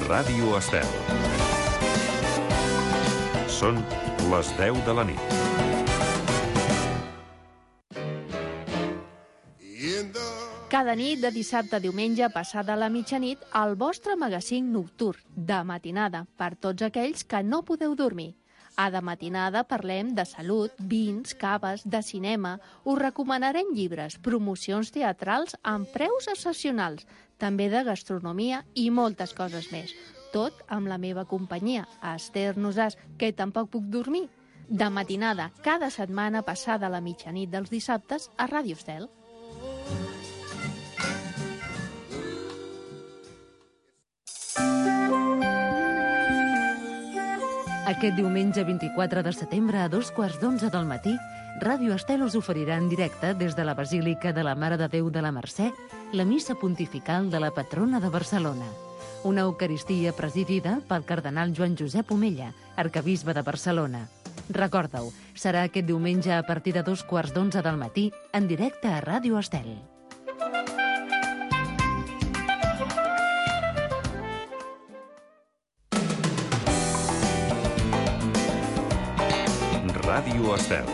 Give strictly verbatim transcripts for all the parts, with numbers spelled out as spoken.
Ràdio Estel. Són les deu de la nit. Cada nit, de dissabte a diumenge, passada la mitjanit, el vostre magazín nocturn, de matinada, per tots aquells que no podeu dormir. A De Matinada parlem de salut, vins, caves, de cinema, us recomanarem llibres, promocions teatrals amb preus excepcionals, també de gastronomia i moltes coses més. Tot amb la meva companyia, Esther Nosàs, que tampoc puc dormir. De Matinada, cada setmana passada la mitjanit dels dissabtes a Ràdio Estel. Aquest diumenge vint-i-quatre de setembre a dos quarts d'onze del matí, Ràdio Estel us oferirà en directe des de la Basílica de la Mare de Déu de la Mercè la missa pontifical de la patrona de Barcelona. Una eucaristia presidida pel cardenal Joan Josep Omella, arquebisbe de Barcelona. Recorda-ho, serà aquest diumenge a partir de dos quarts d'onze del matí en directe a Ràdio Estel. Ràdio Estel.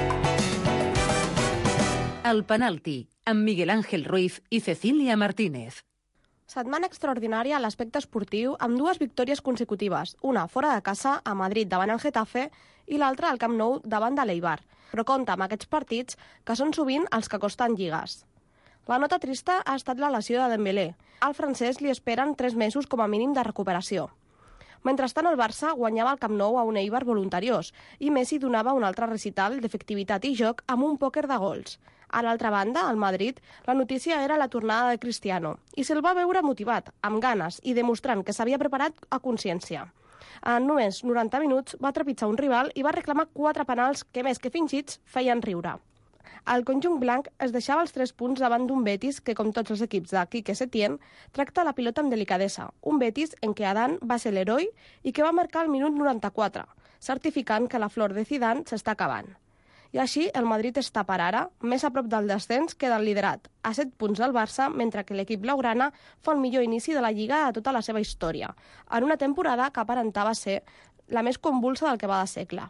El penalti, amb Miguel Ángel Ruiz i Cecília Martínez. Setmana extraordinària a l'aspecte esportiu amb dues victòries consecutives, una fora de casa a Madrid davant el Getafe i l'altra al Camp Nou davant de l'Eibar. Però compta amb aquests partits que són sovint els que costen lligues. La nota trista ha estat la lesió de Dembélé. Al francès li esperen tres mesos com a mínim de recuperació. Mentrestant, el Barça guanyava el Camp Nou a un Eibar voluntariós i Messi donava un altre recital d'efectivitat i joc amb un pòquer de gols. A l'altra banda, al Madrid, la notícia era la tornada de Cristiano i se'l va veure motivat, amb ganes i demostrant que s'havia preparat a consciència. En només noranta minuts va trepitjar un rival i va reclamar quatre penals que, més que fingits, feien riure. El conjunt blanc es deixava els tres punts davant d'un Betis que, com tots els equips de Quique Setién, tracta la pilota amb delicadesa. Un Betis en què Adán va ser l'heroi i que va marcar el minut noranta-quatre, certificant que la flor de Zidane s'està acabant. I així el Madrid està per ara més a prop del descens que del liderat, a set punts del Barça, mentre que l'equip blaugrana fa el millor inici de la Lliga a tota la seva història, en una temporada que aparentava ser la més convulsa del que va de segle.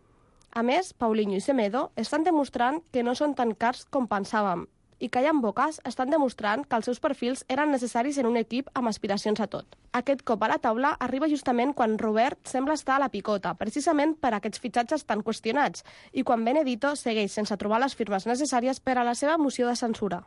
A més, Paulinho i Semedo estan demostrant que no són tan cars com pensàvem i que Jan Bocas estan demostrant que els seus perfils eren necessaris en un equip amb aspiracions a tot. Aquest cop a la taula arriba justament quan Robert sembla estar a la picota, precisament per aquests fitxatges tan qüestionats, i quan Benedito segueix sense trobar les firmes necessàries per a la seva moció de censura.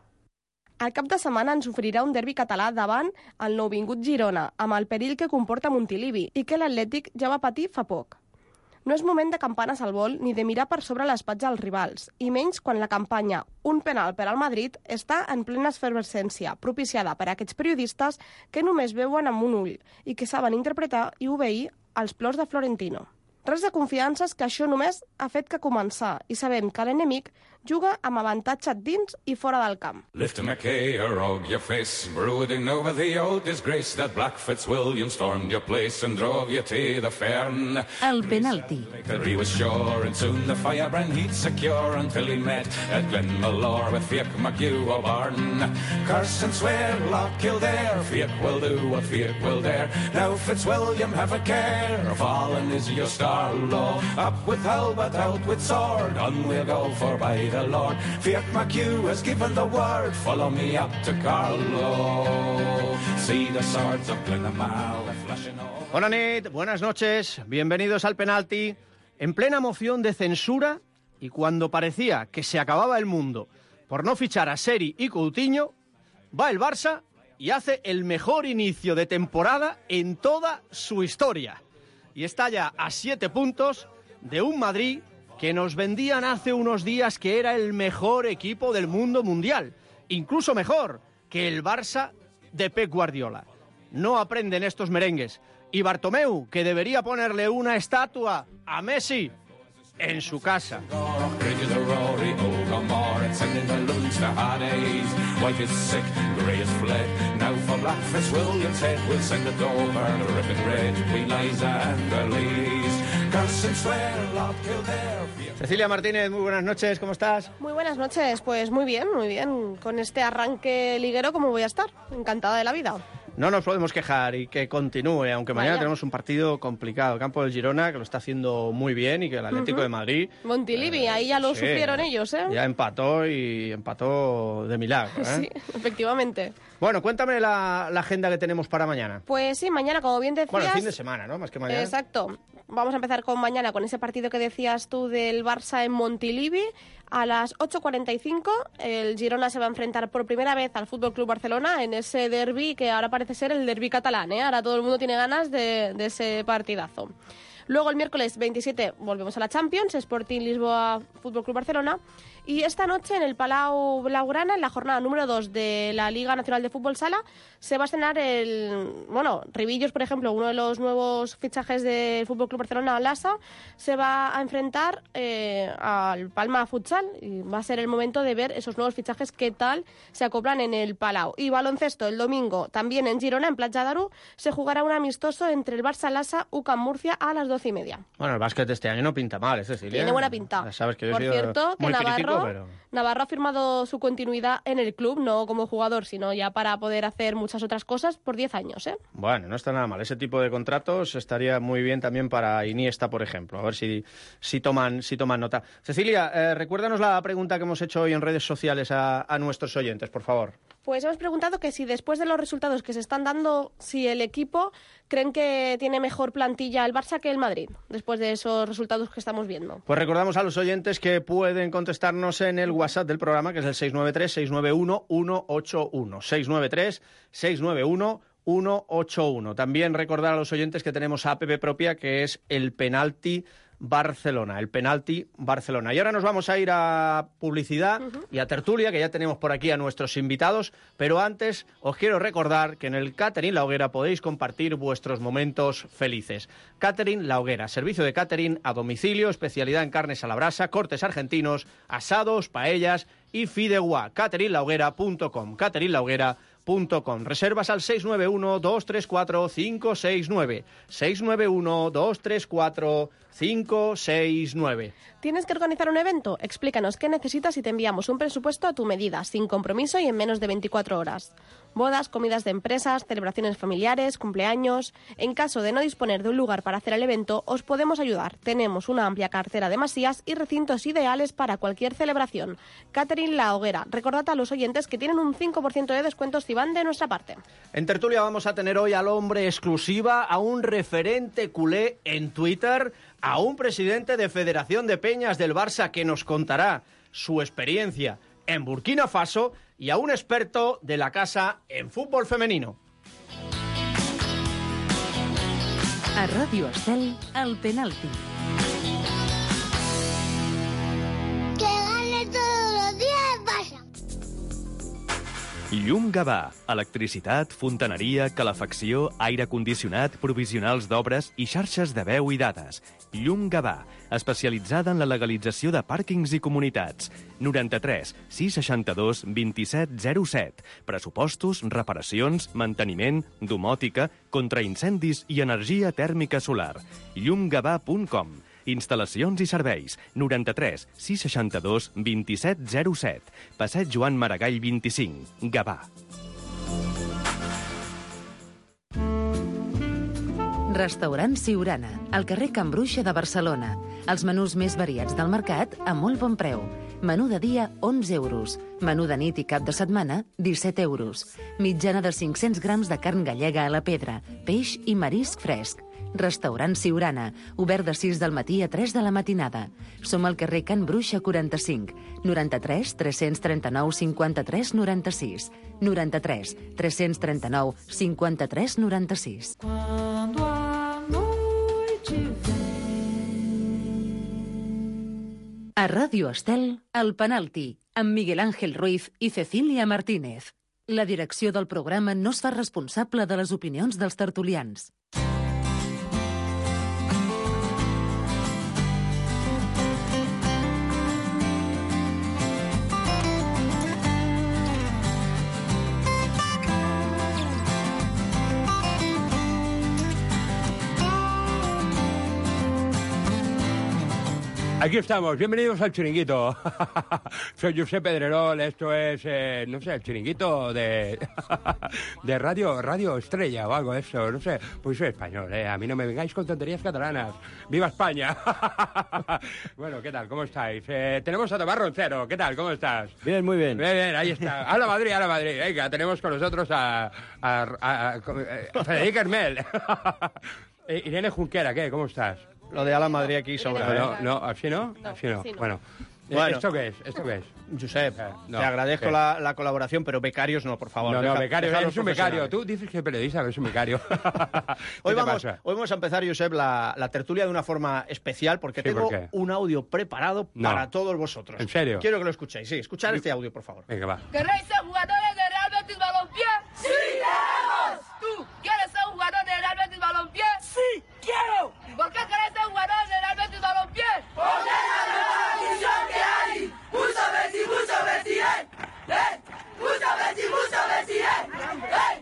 El cap de setmana ens oferirà un derbi català davant el nouvingut Girona, amb el perill que comporta Montilivi i que l'Atlètic ja va patir fa poc. No és moment de campanes al vol ni de mirar per sobre l'espatlla dels rivals, i menys quan la campanya Un penal per al Madrid està en plena efervescència, propiciada per aquests periodistes que només veuen amb un ull i que saben interpretar i obeir els plors de Florentino. Res de confiances, que això només ha fet que començar i sabem que l'enemic juga amb avantatge dins i fora del camp. Lift McKay, arog your face, brooding over the old disgrace that Black Fitzwilliam stormed your place and drove you to the fern. El penalti. He was sure and soon the firebrand he'd secure until he met at Glenmalure with Fiach McHugh O'Barn. Curse and swear, Loch Kildare, Fiach will do what Fiach will dare. Now Fitzwilliam, have a care, fallen is your star low. Up with halbert, out with sword, on we'll go for by the Lord. Fiach McHugh has given the word, follow me up to Carlow. See the swords of Glenamale flashing over. Buenas nit, buenas noches, bienvenidos al penalti. En plena moción de censura y cuando parecía que se acababa el mundo por no fichar a Seri y Coutinho, va el Barça y hace el mejor inicio de temporada en toda su historia. Y está ya a siete puntos de un Madrid que nos vendían hace unos días que era el mejor equipo del mundo mundial, incluso mejor que el Barça de Pep Guardiola. No aprenden estos merengues. Y Bartomeu, que debería ponerle una estatua a Messi en su casa. Cecilia Martínez, muy buenas noches, ¿cómo estás? Muy buenas noches, pues muy bien, muy bien. Con este arranque liguero, ¿cómo voy a estar? Encantada de la vida. No nos podemos quejar y que continúe, aunque mañana Vaya. tenemos un partido complicado. El campo del Girona, que lo está haciendo muy bien, y que el Atlético Ujú. de Madrid... Montilivi, eh, ahí ya lo sí, sufrieron ellos, ¿eh? Ya empató y empató de milagro, ¿eh? Sí, efectivamente. Bueno, cuéntame la, la agenda que tenemos para mañana. Pues sí, mañana, como bien decías... Bueno, el fin de semana, ¿no? Más que mañana. Exacto. Vamos a empezar con mañana, con ese partido que decías tú del Barça en Montilivi. A las ocho cuarenta y cinco el Girona se va a enfrentar por primera vez al F C Barcelona en ese derbi que ahora parece ser el derbi catalán, ¿eh? Ahora todo el mundo tiene ganas de, de ese partidazo. Luego el miércoles veintisiete volvemos a la Champions, Sporting Lisboa F C Barcelona. Y esta noche en el Palau Blaugrana, en la jornada número dos de la Liga Nacional de Fútbol Sala, se va a estrenar el... Bueno, Ribillos, por ejemplo, uno de los nuevos fichajes del F C Barcelona, Lassa, se va a enfrentar eh, al Palma Futsal y va a ser el momento de ver esos nuevos fichajes, qué tal se acoplan en el Palau. Y baloncesto, el domingo, también en Girona, en Platja d'Aro, se jugará un amistoso entre el Barça Lassa, U C A M Murcia, a las doce y media. Bueno, el básquet este año no pinta mal, ¿eh, Cecilia? Tiene buena pinta. Ya sabes que yo he Por sido cierto, que muy Navarro, crítico, pero... Navarro ha firmado su continuidad en el club, no como jugador, sino ya para poder hacer muchas otras cosas por diez años, ¿eh? Bueno, no está nada mal. Ese tipo de contratos estaría muy bien también para Iniesta, por ejemplo. A ver si, si, toman, si toman nota. Cecilia, eh, recuérdanos la pregunta que hemos hecho hoy en redes sociales a, a nuestros oyentes, por favor. Pues hemos preguntado que si después de los resultados que se están dando, si el equipo creen que tiene mejor plantilla el Barça que el Madrid, después de esos resultados que estamos viendo. Pues recordamos a los oyentes que pueden contestarnos en el WhatsApp del programa, que es el seis nueve tres, seis nueve uno, uno ocho uno. seis nueve tres, seis nueve uno, uno ocho uno. También recordar a los oyentes que tenemos app propia, que es el Penalti Barcelona, el Penalti Barcelona. Y ahora nos vamos a ir a publicidad uh-huh. y a tertulia, que ya tenemos por aquí a nuestros invitados, pero antes os quiero recordar que en el Catering La Hoguera podéis compartir vuestros momentos felices. Catering La Hoguera, servicio de catering a domicilio, especialidad en carnes a la brasa, cortes argentinos, asados, paellas y fideuá. catering la hoguera punto com, catering la hoguera punto com. Reservas al seis nueve uno, dos tres cuatro, cinco seis nueve, seis nueve uno, dos tres cuatro, cinco seis nueve. ¿Tienes que organizar un evento? Explícanos qué necesitas y te enviamos un presupuesto a tu medida, sin compromiso y en menos de veinticuatro horas. Bodas, comidas de empresas, celebraciones familiares, cumpleaños... En caso de no disponer de un lugar para hacer el evento, os podemos ayudar. Tenemos una amplia cartera de masías y recintos ideales para cualquier celebración. Catering La Hoguera. Recordad a los oyentes que tienen un cinco por ciento de descuentos si van de nuestra parte. En tertulia vamos a tener hoy al hombre exclusiva, a un referente culé en Twitter, a un presidente de Federación de Peñas del Barça que nos contará su experiencia en Burkina Faso y a un experto de la casa en fútbol femenino. A Ràdio Estel, el penalti. Que gane todos los días Barça. Llum Gavà, electricitat, fontaneria, calefacció, aire condicionat, provisionals d'obres i xarxes de veu i dades. Llum Gavà, especialitzada en la legalització de pàrquings i comunitats. noranta-tres, sis seixanta-dos, vint-i-set, zero set. Pressupostos, reparacions, manteniment, domòtica, contraincendis i energia tèrmica solar. llum gavà punt com. Instal·lacions i serveis. noranta-tres, sis seixanta-dos, vint-i-set, zero set. Passeig Joan Maragall vint-i-cinc. Gavà. Restaurant Siurana, al carrer Can Bruixa de Barcelona. Els menús més variats del mercat a molt bon preu. Menú de dia, onze euros. Menú de nit i cap de setmana, disset euros. Mitjana de cinc-cents grams de carn gallega a la pedra, peix i marisc fresc. Restaurant Siurana, obert de sis del matí a tres de la matinada. Som al carrer Can Bruixa quaranta-cinc, noranta-tres, tres-cents trenta-nou, cinquanta-tres, noranta-sis. noranta-tres, tres-cents trenta-nou, cinquanta-tres, noranta-sis. Quando a noite vem. A Ràdio Estel, el penalti, amb Miguel Ángel Ruiz i Cecília Martínez. La direcció del programa no es fa responsable de les opinions dels tertulians. Aquí estamos, bienvenidos al Chiringuito. Soy Josep Pedrerol, esto es, eh, no sé, el Chiringuito de de radio, radio Estrella o algo de eso, no sé. Pues soy español, eh, a mí no me vengáis con tonterías catalanas. ¡Viva España! Bueno, ¿qué tal? ¿Cómo estáis? Eh, tenemos a Tomás Roncero, ¿qué tal? ¿Cómo estás? Bien, muy bien. Bien, bien, ahí está. ¡A la Madrid, a la Madrid! Venga, tenemos con nosotros a, a, a, a, a Federica Hermel. Irene Junquera, ¿qué? ¿Cómo estás? Lo de Ala Madrid aquí sobra, No, ¿eh? no, ¿así no? No, Así no. así no. Bueno. Bueno. ¿Esto qué es? ¿Esto qué es? Josep, Eh, no, te agradezco ¿qué? la, la colaboración, pero becarios no, por favor. No, Deja- no, becario, deja a los eres un becario. profesionales. Tú dices que periodista, pero es un becario. Hoy ¿Qué te vamos, pasa? hoy vamos a empezar, Josep, la, la tertulia de una forma especial porque Sí, tengo ¿por qué? un audio preparado No. para todos vosotros. ¿En serio? Quiero que lo escuchéis. Sí, escuchar este audio, por favor. Venga, va. ¿Queréis ser jugadores de Real Betis Balompié? ¡Sí, queremos! ¿Tú quieres ser jugador de Real Betis Balompié? ¡Sí, quiero! ¿Por qué queréis ser jugador de Real Betis Balompié? ¡Porque es la mejor afición que hay! ¡Mucho Betis, mucho Betis, eh! ¡Eh! ¡Mucho Betis, mucho Betis, eh! ¡Eh!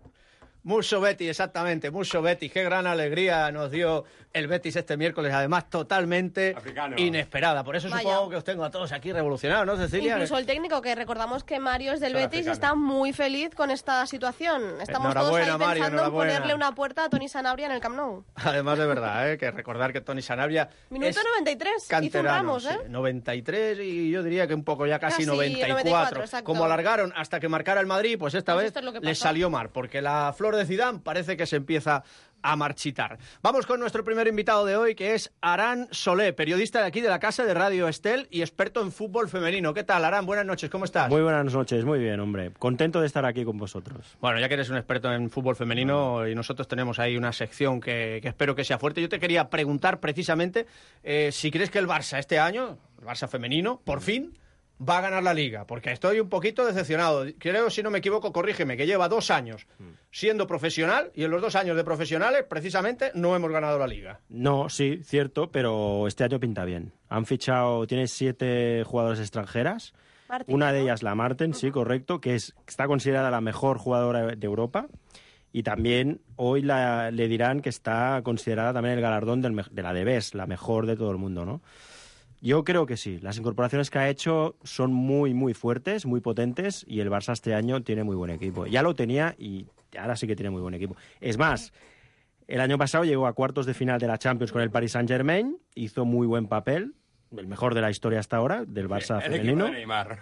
Mucho Betis, exactamente, mucho Betis. Qué gran alegría nos dio el Betis este miércoles, además totalmente Africano. inesperada. Por eso Vaya. supongo que os tengo a todos aquí revolucionados, ¿no, Cecilia? Incluso el técnico, que recordamos que Mario es del Son Betis, africanos. está muy feliz con esta situación. Estamos todos ahí Enhorabuena, Mario, pensando en enhorabuena. ponerle una puerta a Tony Sanabria en el Camp Nou. Además de verdad, ¿eh? Que recordar que Tony Sanabria Minuto es noventa y tres, hizo un canterano, Ramos, ¿eh? sí, noventa y tres y yo diría que un poco ya casi, Casi noventa y cuatro. noventa y cuatro, exacto. Como alargaron hasta que marcara el Madrid, pues esta Pues vez esto es lo que les pasó. salió mal, porque la flor de Zidane parece que se empieza a marchitar. Vamos con nuestro primer invitado de hoy, que es Aran Solé, periodista de aquí de la casa de Radio Estel y experto en fútbol femenino. ¿Qué tal, Aran? Buenas noches, ¿cómo estás? Muy buenas noches, muy bien, hombre. Contento de estar aquí con vosotros. Bueno, ya que eres un experto en fútbol femenino y nosotros tenemos ahí una sección que, que espero que sea fuerte, yo te quería preguntar precisamente eh, si crees que el Barça este año, el Barça femenino, por fin va a ganar la Liga, porque estoy un poquito decepcionado. Creo, si no me equivoco, corrígeme, que lleva dos años siendo profesional y en los dos años de profesionales, precisamente, no hemos ganado la Liga. No, sí, cierto, pero este año pinta bien. Han fichado, tiene siete jugadoras extranjeras. Martín, Una de ¿no? ellas, la Marten, sí, correcto, que es, está considerada la mejor jugadora de Europa. Y también hoy la, le dirán que está considerada también el galardón del, me- de la de Best, la mejor de todo el mundo, ¿no? Yo creo que sí. Las incorporaciones que ha hecho son muy, muy fuertes, muy potentes, y el Barça este año tiene muy buen equipo. Ya lo tenía y ahora sí que tiene muy buen equipo. Es más, el año pasado llegó a cuartos de final de la Champions con el Paris Saint-Germain, hizo muy buen papel, el mejor de la historia hasta ahora, del Barça El equipo femenino. de Neymar.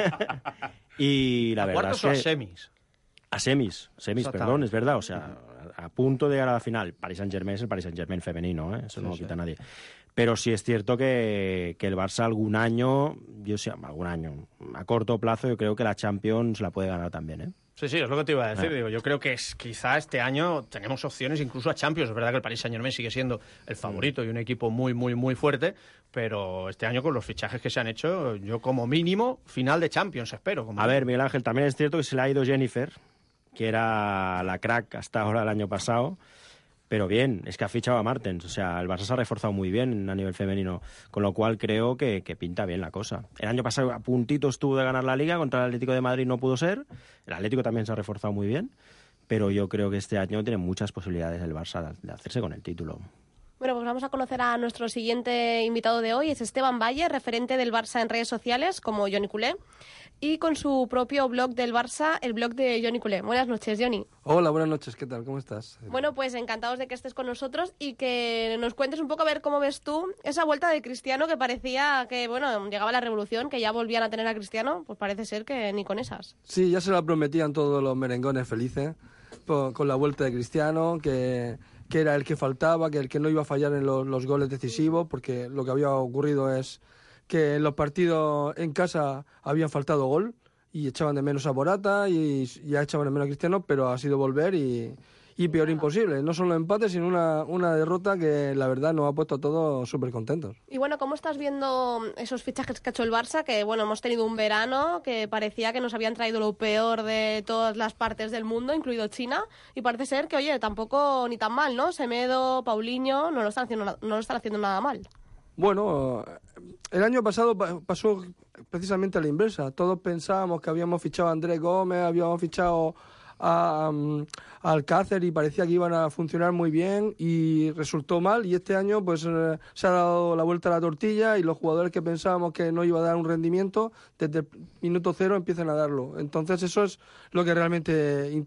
Y la ¿A verdad cuartos es o a que... semis? A semis, semis, Exactamente. perdón, es verdad. O sea, a a punto de llegar a la final. Paris Saint-Germain es el Paris Saint-Germain femenino, ¿eh? Eso no lo quita nadie. Pero sí es cierto que, que el Barça algún año, yo sé, algún año, a corto plazo, yo creo que la Champions la puede ganar también, ¿eh? Sí, sí, es lo que te iba a decir. Ah. Digo, yo creo que es, quizá este año tenemos opciones incluso a Champions. Es verdad que el Paris Saint-Germain sigue siendo el favorito y un equipo muy, muy, muy fuerte, pero este año con los fichajes que se han hecho, yo como mínimo final de Champions espero. Como A ver, Miguel Ángel, también es cierto que se le ha ido Jennifer, que era la crack hasta ahora el año pasado, pero bien, es que ha fichado a Martens. O sea, el Barça se ha reforzado muy bien a nivel femenino, con lo cual creo que, que pinta bien la cosa. El año pasado a puntito estuvo de ganar la Liga, contra el Atlético de Madrid no pudo ser. El Atlético también se ha reforzado muy bien, pero yo creo que este año tiene muchas posibilidades el Barça de hacerse con el título. Bueno, pues vamos a conocer a nuestro siguiente invitado de hoy. Es Esteban Valle, referente del Barça en redes sociales, como Johnny Culé, y con su propio blog del Barça, el blog de Johnny Culé. Buenas noches, Johnny. Hola, buenas noches, ¿qué tal? ¿Cómo estás? Bueno, pues encantados de que estés con nosotros y que nos cuentes un poco a ver cómo ves tú esa vuelta de Cristiano, que parecía que, bueno, llegaba la revolución, que ya volvían a tener a Cristiano, pues parece ser que ni con esas. Sí, ya se la prometían todos los merengones felices po- con la vuelta de Cristiano, que, que era el que faltaba, que el que no iba a fallar en los, los goles decisivos, porque lo que había ocurrido es que en los partidos en casa habían faltado gol y echaban de menos a Morata y ya echaban de menos a Cristiano, pero ha sido volver y, y peor imposible. No solo empate, sino una, una derrota que la verdad nos ha puesto a todos súper contentos. Y bueno, ¿cómo estás viendo esos fichajes que ha hecho el Barça? Que bueno, hemos tenido un verano que parecía que nos habían traído lo peor de todas las partes del mundo, incluido China, y parece ser que, oye, tampoco ni tan mal, ¿no? Semedo, Paulinho, no lo están haciendo, na- no lo están haciendo nada mal. Bueno, el año pasado pa- pasó precisamente a la inversa. Todos pensábamos que habíamos fichado a Andrés Gómez, habíamos fichado a, a Alcácer y parecía que iban a funcionar muy bien y resultó mal, y este año pues eh, se ha dado la vuelta a la tortilla y los jugadores que pensábamos que no iba a dar un rendimiento desde el minuto cero empiezan a darlo. Entonces eso es lo que realmente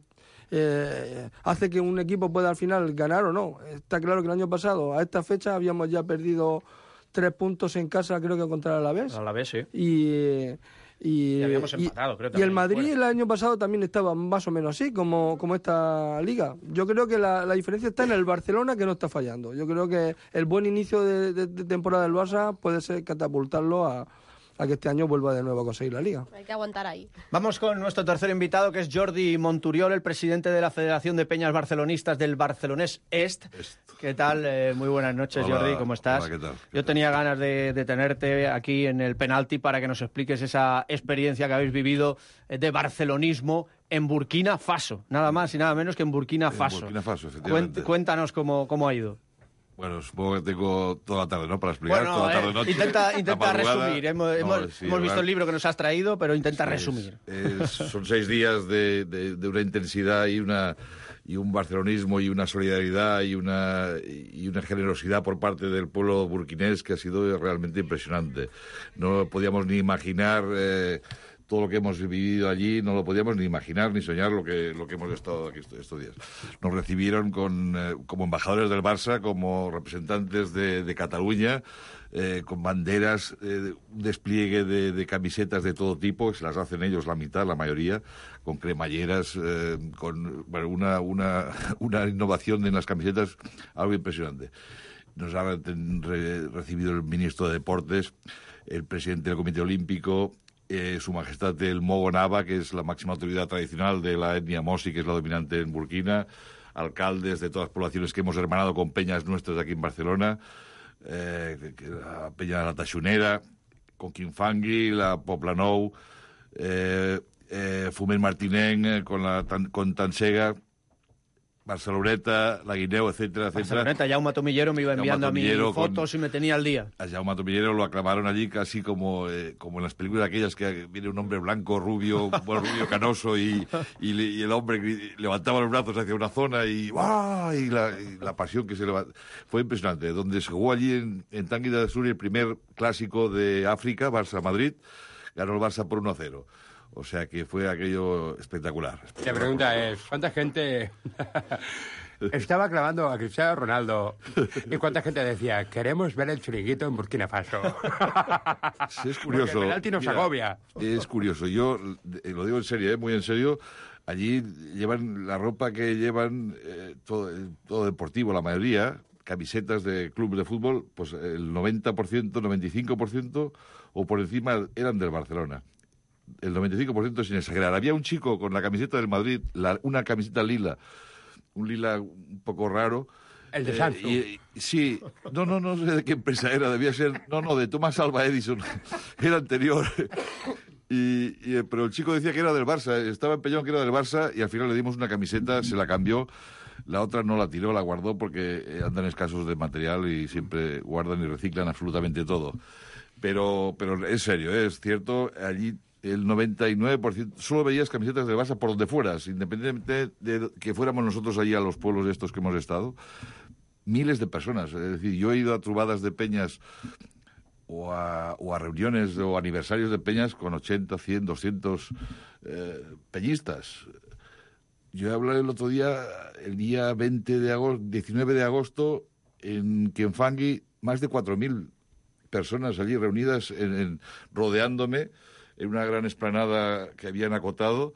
eh, hace que un equipo pueda al final ganar o no. Está claro que el año pasado a esta fecha habíamos ya perdido tres puntos en casa, creo que contra el Alavés. Alavés, sí. Y... Y, y habíamos empatado, y, creo. Y el Madrid fuera. el año pasado también estaba más o menos así, como, como esta liga. Yo creo que la, la diferencia está en el Barcelona, que no está fallando. Yo creo que el buen inicio de, de, de temporada del Barça puede ser catapultarlo a, a que este año vuelva de nuevo a conseguir la liga. Hay que aguantar ahí. Vamos con nuestro tercer invitado, que es Jordi Monturiol, el presidente de la Federación de Peñas Barcelonistas del Barcelonés Est. Est. ¿Qué tal? Eh, muy buenas noches, hola, Jordi, ¿cómo estás? Hola, ¿qué tal? Yo tenía ganas de, de tenerte aquí en el penalti para que nos expliques esa experiencia que habéis vivido de barcelonismo en Burkina Faso, nada más y nada menos que en Burkina Faso. En Burkina Faso, efectivamente. Cuéntanos cómo, cómo ha ido. Bueno, supongo que tengo toda la tarde, ¿no?, para explicar, bueno, toda la tarde eh, noche. Intenta, intenta resumir. Hemos, no, hemos, sí, hemos visto el libro que nos has traído, pero intenta es, resumir. Es, son seis días de, de, de una intensidad y una y un barcelonismo y una solidaridad y una y una generosidad por parte del pueblo burkinés que ha sido realmente impresionante. No podíamos ni imaginar eh, todo lo que hemos vivido allí, no lo podíamos ni imaginar ni soñar lo que lo que hemos estado aquí estos, estos días. Nos recibieron con eh, como embajadores del Barça, como representantes de, de Cataluña, eh, con banderas, eh, un despliegue de, de camisetas de todo tipo, que se las hacen ellos la mitad, la mayoría, con cremalleras, eh, con bueno, una, una, una innovación en las camisetas, algo impresionante. Nos ha re, recibido el ministro de Deportes, el presidente del Comité Olímpico, eh, Su Majestad el Mogo Nava, que es la máxima autoridad tradicional de la etnia Mosi, que es la dominante en Burkina, alcaldes de todas las poblaciones que hemos hermanado con peñas nuestras aquí en Barcelona, eh, que la peña de la Taxonera, con Quinfangui, la Poplanou, eh, eh, Fument Martinenc, eh, con, la, tan, con Tansega, Barceloneta, la Guineu, etcétera, etcétera. Barceloneta, Jaume Tomillero me iba enviando a mí fotos con, y me tenía al día. A Jaume Tomillero lo aclamaron allí casi como, eh, como en las películas aquellas que viene un hombre blanco, rubio, bueno, rubio canoso y, y, y el hombre levantaba los brazos hacia una zona y ¡wow! Y la, y la pasión que se levantó. Fue impresionante. Donde se jugó allí en, en Tanguy del Sur el primer clásico de África, Barça-Madrid, ganó el Barça por uno a cero. O sea que fue aquello espectacular. espectacular. La pregunta es, ¿cuánta gente estaba clavando a Cristiano Ronaldo y cuánta gente decía, queremos ver el chiringuito en Burkina Faso? Sí, es curioso. Porque el penalti nos agobia. Es curioso. Yo lo digo en serio, ¿eh? Muy en serio. Allí llevan la ropa que llevan, eh, todo, todo deportivo, la mayoría, camisetas de clubes de fútbol, pues el noventa por ciento, noventa y cinco por ciento o por encima eran del Barcelona. El noventa y cinco por ciento sin exagerar. Había un chico con la camiseta del Madrid, la, una camiseta lila, un lila un poco raro. El de Samsung. Eh, y, y, sí, no, no, no sé de qué empresa era, debía ser, no, no, de Thomas Alva Edison, era anterior. Y, y, pero el chico decía que era del Barça, estaba empeñado que era del Barça y al final le dimos una camiseta, se la cambió. La otra no la tiró, la guardó porque andan escasos de material y siempre guardan y reciclan absolutamente todo. Pero, pero es serio, ¿eh? Es cierto, allí el noventa y nueve por ciento solo veías camisetas del Barça por donde fueras, independientemente de que fuéramos nosotros allí a los pueblos estos que hemos estado. Miles de personas, es decir, yo he ido a trubadas de peñas o a, o a reuniones o aniversarios de peñas con ochenta, cien, doscientos eh, peñistas. Yo hablé el otro día, el día veinte de agosto, diecinueve de agosto, en Quinfangui, más de cuatro mil personas allí reunidas, en, en, rodeándome, en una gran explanada que habían acotado,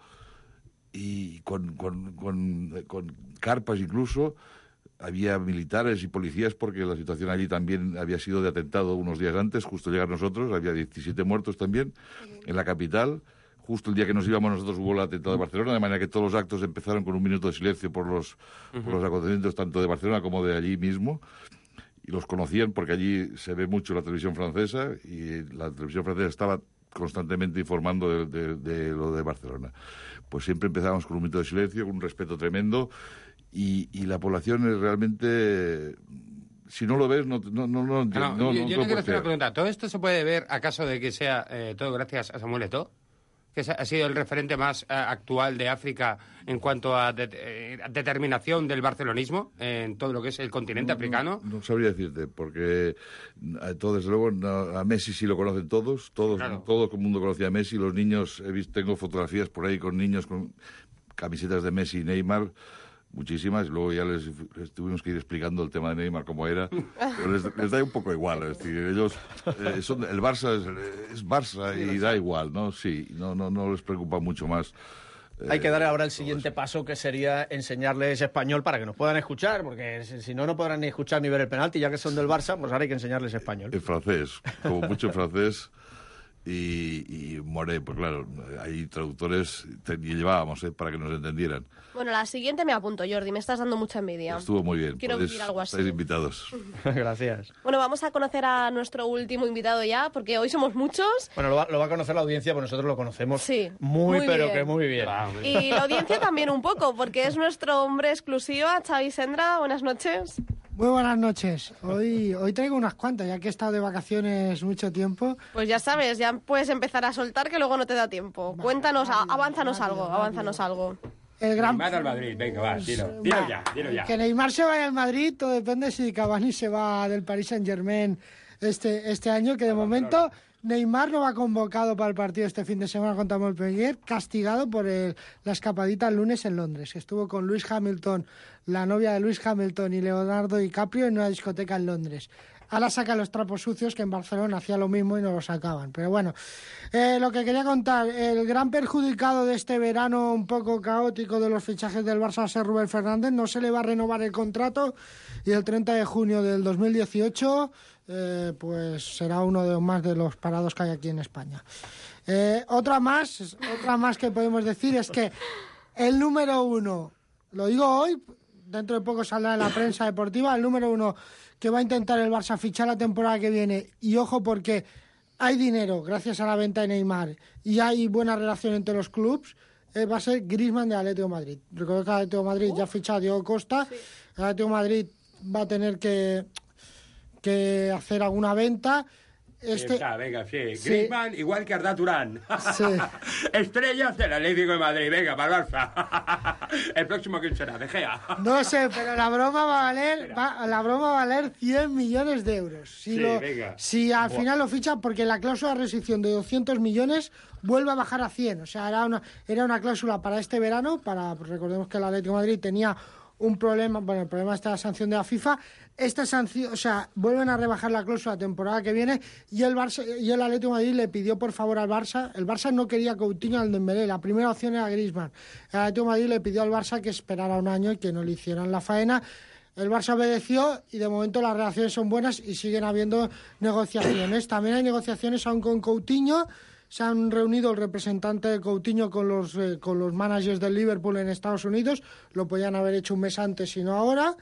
y con, con, con, con carpas incluso. Había militares y policías porque la situación allí también había sido de atentado unos días antes, justo llegar nosotros, había diecisiete muertos también en la capital. Justo el día que nos íbamos nosotros hubo el atentado de Barcelona, de manera que todos los actos empezaron con un minuto de silencio por los, uh-huh. por los acontecimientos tanto de Barcelona como de allí mismo. Y los conocían porque allí se ve mucho la televisión francesa y la televisión francesa estaba constantemente informando de, de, de lo de Barcelona. Pues siempre empezábamos con un minuto de silencio, con un respeto tremendo y, y la población es realmente... Si no lo ves, no no no no, no, no, yo, no yo no te quiero hacer una pregunta. ¿Todo esto se puede ver acaso de que sea eh, todo gracias a Samuel Eto'o? que ha sido el referente más eh, actual de África en cuanto a, de, eh, a determinación del barcelonismo en todo lo que es el continente no, africano? No, no sabría decirte, porque a, todo, desde luego a Messi sí lo conocen todos, todos, claro. Todo el mundo conocía a Messi, los niños, he visto, tengo fotografías por ahí con niños con camisetas de Messi y Neymar, muchísimas, luego ya les, les tuvimos que ir explicando el tema de Neymar cómo era, pero les, les da un poco igual, es decir, ellos, eh, son, el Barça es, es Barça y da igual, ¿no? Sí, no, no, no les preocupa mucho más. Eh, Hay que dar ahora el siguiente paso, que sería enseñarles español para que nos puedan escuchar, porque si, si no, no podrán ni escuchar ni ver el penalti, ya que son del Barça, pues ahora hay que enseñarles español. En francés, como mucho en francés. Y, y Moré, pues claro, hay traductores y llevábamos ¿eh? para que nos entendieran. Bueno, la siguiente me apunto, Jordi, me estás dando mucha envidia. Estuvo muy bien. Quiero Podéis, decir algo así. Estáis invitados. Gracias. Bueno, vamos a conocer a nuestro último invitado ya, porque hoy somos muchos. Bueno, lo va, lo va a conocer la audiencia, porque nosotros lo conocemos sí, muy, muy pero bien. que muy bien. Y la audiencia también un poco, porque es nuestro hombre exclusivo, Xavi Sendra. Buenas noches. Muy buenas noches. Hoy, hoy traigo unas cuantas, ya que he estado de vacaciones mucho tiempo. Pues ya sabes, ya puedes empezar a soltar, que luego no te da tiempo. Vale, Cuéntanos, rápido, avánzanos rápido, algo, rápido. avánzanos algo. El gran... Neymar al Madrid, venga, va, dilo, dilo va. ya, dilo ya. Que Neymar se vaya al Madrid, todo depende si Cavani se va del Paris Saint-Germain este, este año, que de momento... Neymar no va convocado para el partido este fin de semana contra Montpellier, castigado por el, la escapadita el lunes en Londres. Estuvo con Lewis Hamilton, la novia de Lewis Hamilton y Leonardo DiCaprio en una discoteca en Londres. Ahora saca los trapos sucios, que en Barcelona hacía lo mismo y no lo sacaban. Pero bueno, eh, lo que quería contar, el gran perjudicado de este verano un poco caótico de los fichajes del Barça va a ser Rubén Fernández. No se le va a renovar el contrato y el treinta de junio del dos mil dieciocho... Eh, pues será uno de más de los parados que hay aquí en España. Eh, otra más, otra más que podemos decir es que el número uno, lo digo hoy, dentro de poco saldrá en la prensa deportiva, el número uno que va a intentar el Barça fichar la temporada que viene, y ojo porque hay dinero gracias a la venta de Neymar y hay buena relación entre los clubes, eh, va a ser Griezmann de Atlético de Madrid. Recuerdo que Atlético de Madrid uh, ya ha fichado a Diego Costa, sí. El Atlético de Madrid va a tener que que hacer alguna venta. Este... Está, venga, sí. sí. Griezmann, igual que Arda Turán. Sí. Estrellas del Atlético de Madrid. Venga, para el Barça. El próximo, ¿quién será? De Gea. No sé, pero la broma va a valer, va, la broma va a valer cien millones de euros. Si, sí, lo, venga. si al Buah. final lo fichan, porque la cláusula de rescisión de doscientos millones vuelve a bajar a cien. O sea, era una, era una cláusula para este verano, para, pues recordemos que el Atlético de Madrid tenía un problema, bueno, el problema está la sanción de la FIFA. Esta sanción, o sea, vuelven a rebajar la cláusula la temporada que viene y el Barça y el Atlético de Madrid le pidió por favor al Barça. El Barça no quería Coutinho al Dembélé, la primera opción era Griezmann. El Atlético de Madrid le pidió al Barça que esperara un año y que no le hicieran la faena. El Barça obedeció y de momento las relaciones son buenas y siguen habiendo negociaciones. También hay negociaciones aún con Coutinho. Se han reunido el representante de Coutinho con los, eh, con los managers del Liverpool en Estados Unidos. Lo podían haber hecho un mes antes y no ahora.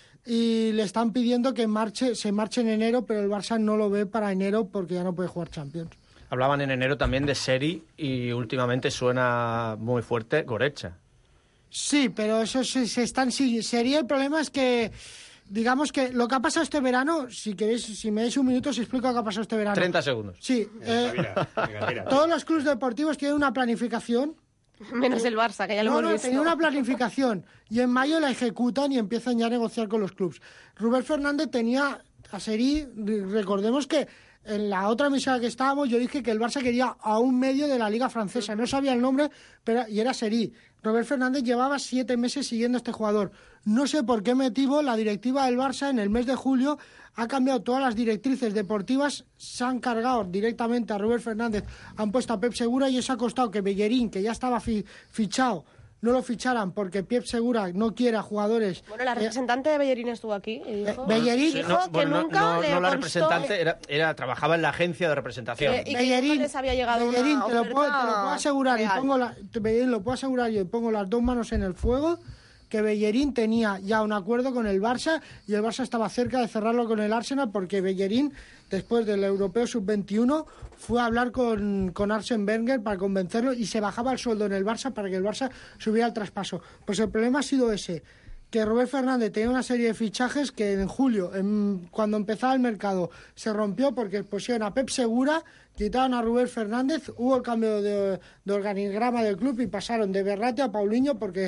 Y le están pidiendo que marche, se marche en enero, pero el Barça no lo ve para enero porque ya no puede jugar Champions. Hablaban en enero también de Seri y últimamente suena muy fuerte Goretzka. Sí, pero eso se, se están sería el problema es que digamos que lo que ha pasado este verano, si queréis, si me dais un minuto os explico lo que ha pasado este verano. treinta segundos. Sí, eh, mira, mira, mira. Todos los clubes deportivos tienen una planificación. Menos el Barça, que ya lo no, hemos no, visto. tenía una planificación y en mayo la ejecutan y empiezan ya a negociar con los clubes. Rubén Fernández tenía a Seri, recordemos que en la otra emisora que estábamos yo dije que el Barça quería a un medio de la Liga Francesa, no sabía el nombre, pero y era Seri. Robert Fernández llevaba siete meses siguiendo a este jugador. No sé por qué motivo la directiva del Barça en el mes de julio ha cambiado todas las directrices deportivas, se han cargado directamente a Robert Fernández, han puesto a Pep Segura y eso ha costado que Bellerín, que ya estaba fi- fichado, no lo ficharan porque Pep Segura no quiere a jugadores. Bueno, la representante eh, de Bellerín estuvo aquí y dijo, Bellerín dijo sí, no, que bueno, nunca no, no, le no la constó... representante, era, era, trabajaba en la agencia de representación. Eh, y que Bellerín, nunca les había llegado Bellerín, una te, lo puedo, te lo puedo asegurar real. y pongo la, Bellerín, lo puedo asegurar yo y pongo las dos manos en el fuego que Bellerín tenía ya un acuerdo con el Barça y el Barça estaba cerca de cerrarlo con el Arsenal porque Bellerín, después del Europeo sub veintiuno, fue a hablar con, con Arsene Wenger para convencerlo y se bajaba el sueldo en el Barça para que el Barça subiera el traspaso. Pues el problema ha sido ese, que Robert Fernández tenía una serie de fichajes que en julio, en, cuando empezaba el mercado, se rompió porque pusieron a Pep Segura, quitaron a Robert Fernández, hubo el cambio de, de organigrama del club y pasaron de Berratti a Paulinho porque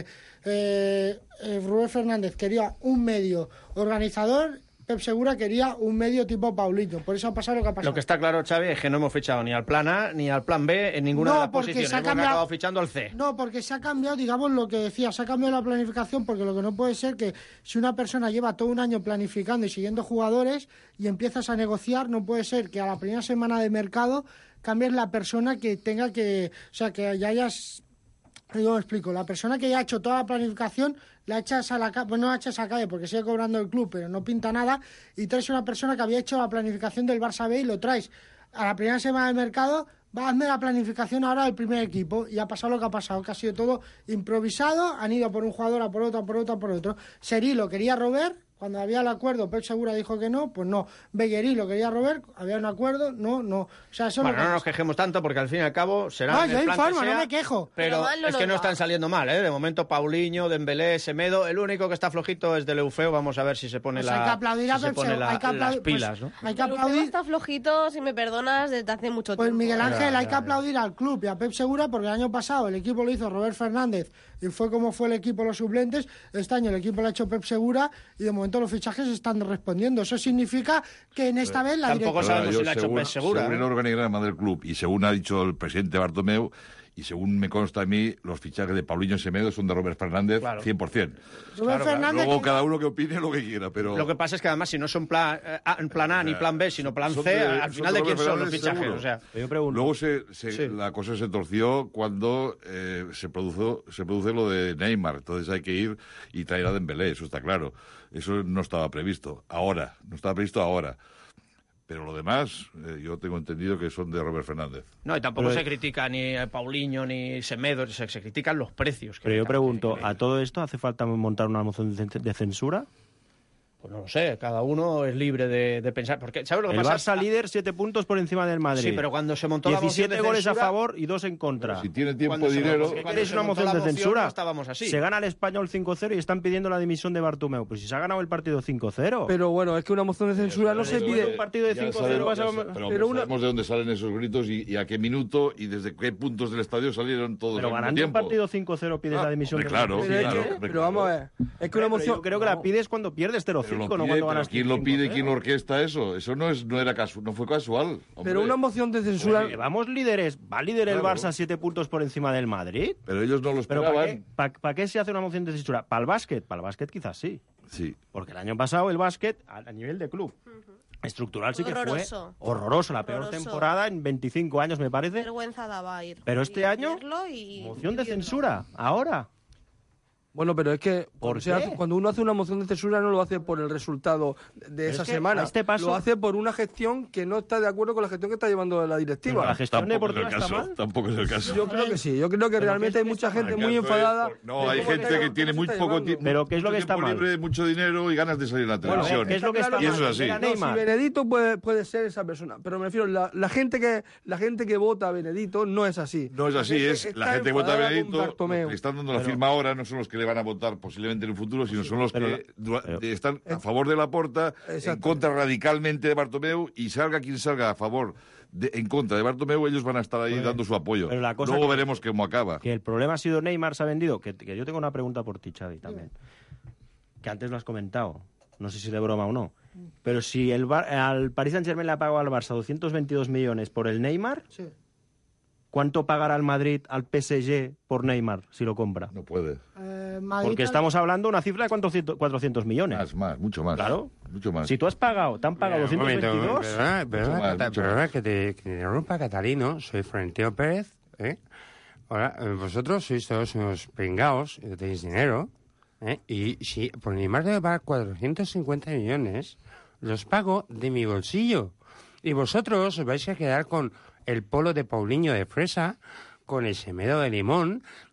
eh, eh, Robert Fernández quería un medio organizador, Pep Segura quería un medio tipo Paulinho, por eso ha pasado lo que ha pasado. Lo que está claro, Xavi, es que no hemos fichado ni al plan A ni al plan B en ninguna No, de las porque posiciones. se ha Hemos cambiado- acabado fichando al C. No, porque se ha cambiado, digamos, lo que decía, se ha cambiado la planificación, porque lo que no puede ser que si una persona lleva todo un año planificando y siguiendo jugadores y empiezas a negociar, no puede ser que a la primera semana de mercado cambies la persona que tenga que... O sea, que ya hayas... Yo me explico, la persona que ya ha hecho toda la planificación la echas a la calle, pues no la echas a la calle porque sigue cobrando el club, pero no pinta nada, y traes una persona que había hecho la planificación del Barça B y lo traes a la primera semana del mercado, va a hacer la planificación ahora del primer equipo, y ha pasado lo que ha pasado, que ha sido todo improvisado, han ido por un jugador, a por otro, a por otro, a por otro. Seri lo quería Robert, cuando había el acuerdo, Pep Segura dijo que no, pues no. Bellerí lo quería Robert, había un acuerdo, no, no. O sea, eso Bueno, lo que- no nos quejemos tanto porque al fin y al cabo será No, en yo el plan que informo, no sea, me quejo. Pero, Pero mal no es nos que no va. están saliendo mal, ¿eh? De momento Paulinho, Dembélé, Semedo, el único que está flojito es de Leufeu, vamos a ver si se pone, Pues la, hay que aplaudir a si se Pep pone Segura, la- hay que las aplaudir- pues pilas, ¿no? Hay que Pero aplaudir. está flojito, si me perdonas, desde hace mucho Pues tiempo. Miguel Ángel, Ya, hay ya, que ya. aplaudir al club y a Pep Segura porque el año pasado el equipo lo hizo Robert Fernández y fue como fue el equipo los suplentes. Este año el equipo lo ha hecho Pep Segura y de momento los fichajes están respondiendo. Eso significa que en esta vez la Tampoco directiva... sabemos Yo, si la ha hecho según, Pep Segura, según ¿eh? el organigrama del club y según ha dicho el presidente Bartomeu y según me consta a mí, los fichajes de Paulinho y Semedo son de Robert Fernández Claro. cien por ciento. Robert Fernández Luego que- cada uno que opine lo que quiera, pero... Lo que pasa es que además si no son plan, eh, A, en plan A ni plan B, sino plan Son C, de- al son final de de quién Robert son los Fernández, fichajes. seguro. O sea, Yo pregunto. Luego se, se- Sí. la cosa se torció cuando eh, se, produjo, se produce lo de Neymar. Entonces hay que ir y traer a Dembélé, eso está claro. Eso no estaba previsto. Ahora, no estaba previsto ahora. Pero lo demás, eh, yo tengo entendido que son de Robert Fernández. no, y tampoco Pero- se critica ni a Paulinho ni Semedo, se, se critican los precios. que Pero yo que- pregunto, que- ¿a todo esto hace falta montar una moción de de censura? Pues no lo sé, cada uno es libre de, de pensar. Porque, ¿sabes lo que El pasa? Barça líder, siete puntos por encima del Madrid. Sí, pero cuando se montó la moción diecisiete de goles a censura- favor y dos en contra. Si tiene tiempo Cuando y se dinero... montó- ¿Qué cuando queréis se una montó moción la de moción, censura? no estábamos así. Se gana el Español cinco cero y están pidiendo la dimisión de Bartomeu. Pues si se ha ganado el partido cinco cero. Pero bueno, es que una moción de censura no se Eso pide... es un partido de Ya cinco sabemos, cero. ya pasa- sa- pero, pero una- sabemos de dónde salen esos gritos y, y a qué minuto y desde qué puntos del estadio salieron todos Pero al mismo ganando un tiempo. partido cinco cero pides Ah, la dimisión hombre, de claro, Bartomeu. Pero, es claro, que- hombre, pero vamos a claro. ver, es que una Pero yo moción... creo que la pides cuando pierdes cero Pero lo cinco, no pide, cuando pero ganas ¿quién lo pide? cinco cero. ¿Quién orquesta eso? Eso no es no era casu no fue casual. hombre. Pero una moción de censura... Pues, vamos líderes. ¿Va líder el Claro. Barça siete puntos por encima del Madrid? Pero ellos no lo ¿Pero para qué, esperaban. pa- pa' qué se hace una moción de censura? ¿Para el básquet? Para el básquet quizás sí. Sí. Porque el año pasado el básquet, a, a nivel de club, estructural sí que Horroroso. fue horroroso. La peor Horroroso. temporada en veinticinco años, me parece. Vergüenza daba ir. Pero este Y año, verlo y- moción de y vivirlo. censura. Ahora. Bueno, pero es que ¿Por cuando, se qué? hace- cuando uno hace una moción de censura no lo hace por el resultado de es esa que semana. a este paso- Lo hace por una gestión que no está de acuerdo con la gestión que está llevando la directiva. Pero la gestión Tampoco es deportiva el está caso. mal. Tampoco es el caso. Yo creo que sí. Yo creo que Pero realmente ¿qué es hay lo mucha que está gente mal? muy El caso es enfadada. por- No, de hay cómo gente está- que cómo tiene se muy está poco llevando. tiempo. Pero ¿qué es lo que está tiempo mal? libre, mucho dinero y ganas de salir en la Bueno, televisión. ¿qué es lo que está y eso mal? es así. Era No, si Neymar. Benedito puede, puede ser esa persona, pero me refiero, la, la gente que la gente que vota a Benedito no es así. No es así, La gente es está la gente que vota a enfadada con Benedito, los Bartomeu. que están dando la Pero- firma ahora no son los que le van a votar posiblemente en el futuro, sino son los Pero que dura- pero- están a favor de Laporta, en Exacto. contra radicalmente de Bartomeu, y salga quien salga a favor, de, en contra de Bartomeu, ellos van a estar ahí dando su apoyo. pero la cosa Luego que- veremos cómo acaba. Que el problema ha sido Neymar se ha vendido. Que, que yo tengo una pregunta por ti, Xavi, también. Que antes lo has comentado. No sé si de broma o no. Pero si el Bar- al Paris Saint-Germain le ha pagado al Barça doscientos veintidós millones por el Neymar, Sí. ¿cuánto pagará el Madrid al P S G por Neymar si lo compra? No puede. Eh, Madrid- Porque estamos hablando de una cifra de cuatrocientos cuatrocientos millones. Más, más, mucho más. Claro. Mucho más. Si tú has pagado, te han pagado Mira, un doscientos momento, veintidós. Perdona, perdona, Mucho más, Cata- mucho perdona más. que te, que te interrumpa, Catalino. Soy Florentino Pérez. ¿eh? Ahora, eh, vosotros sois todos unos pringaos y no tenéis dinero. ¿eh? Y si por Neymar debe pagar cuatrocientos cincuenta millones, los pago de mi bolsillo. Y vosotros os vais a quedar con el polo de Paulinho de fresa, con el Semedo de limón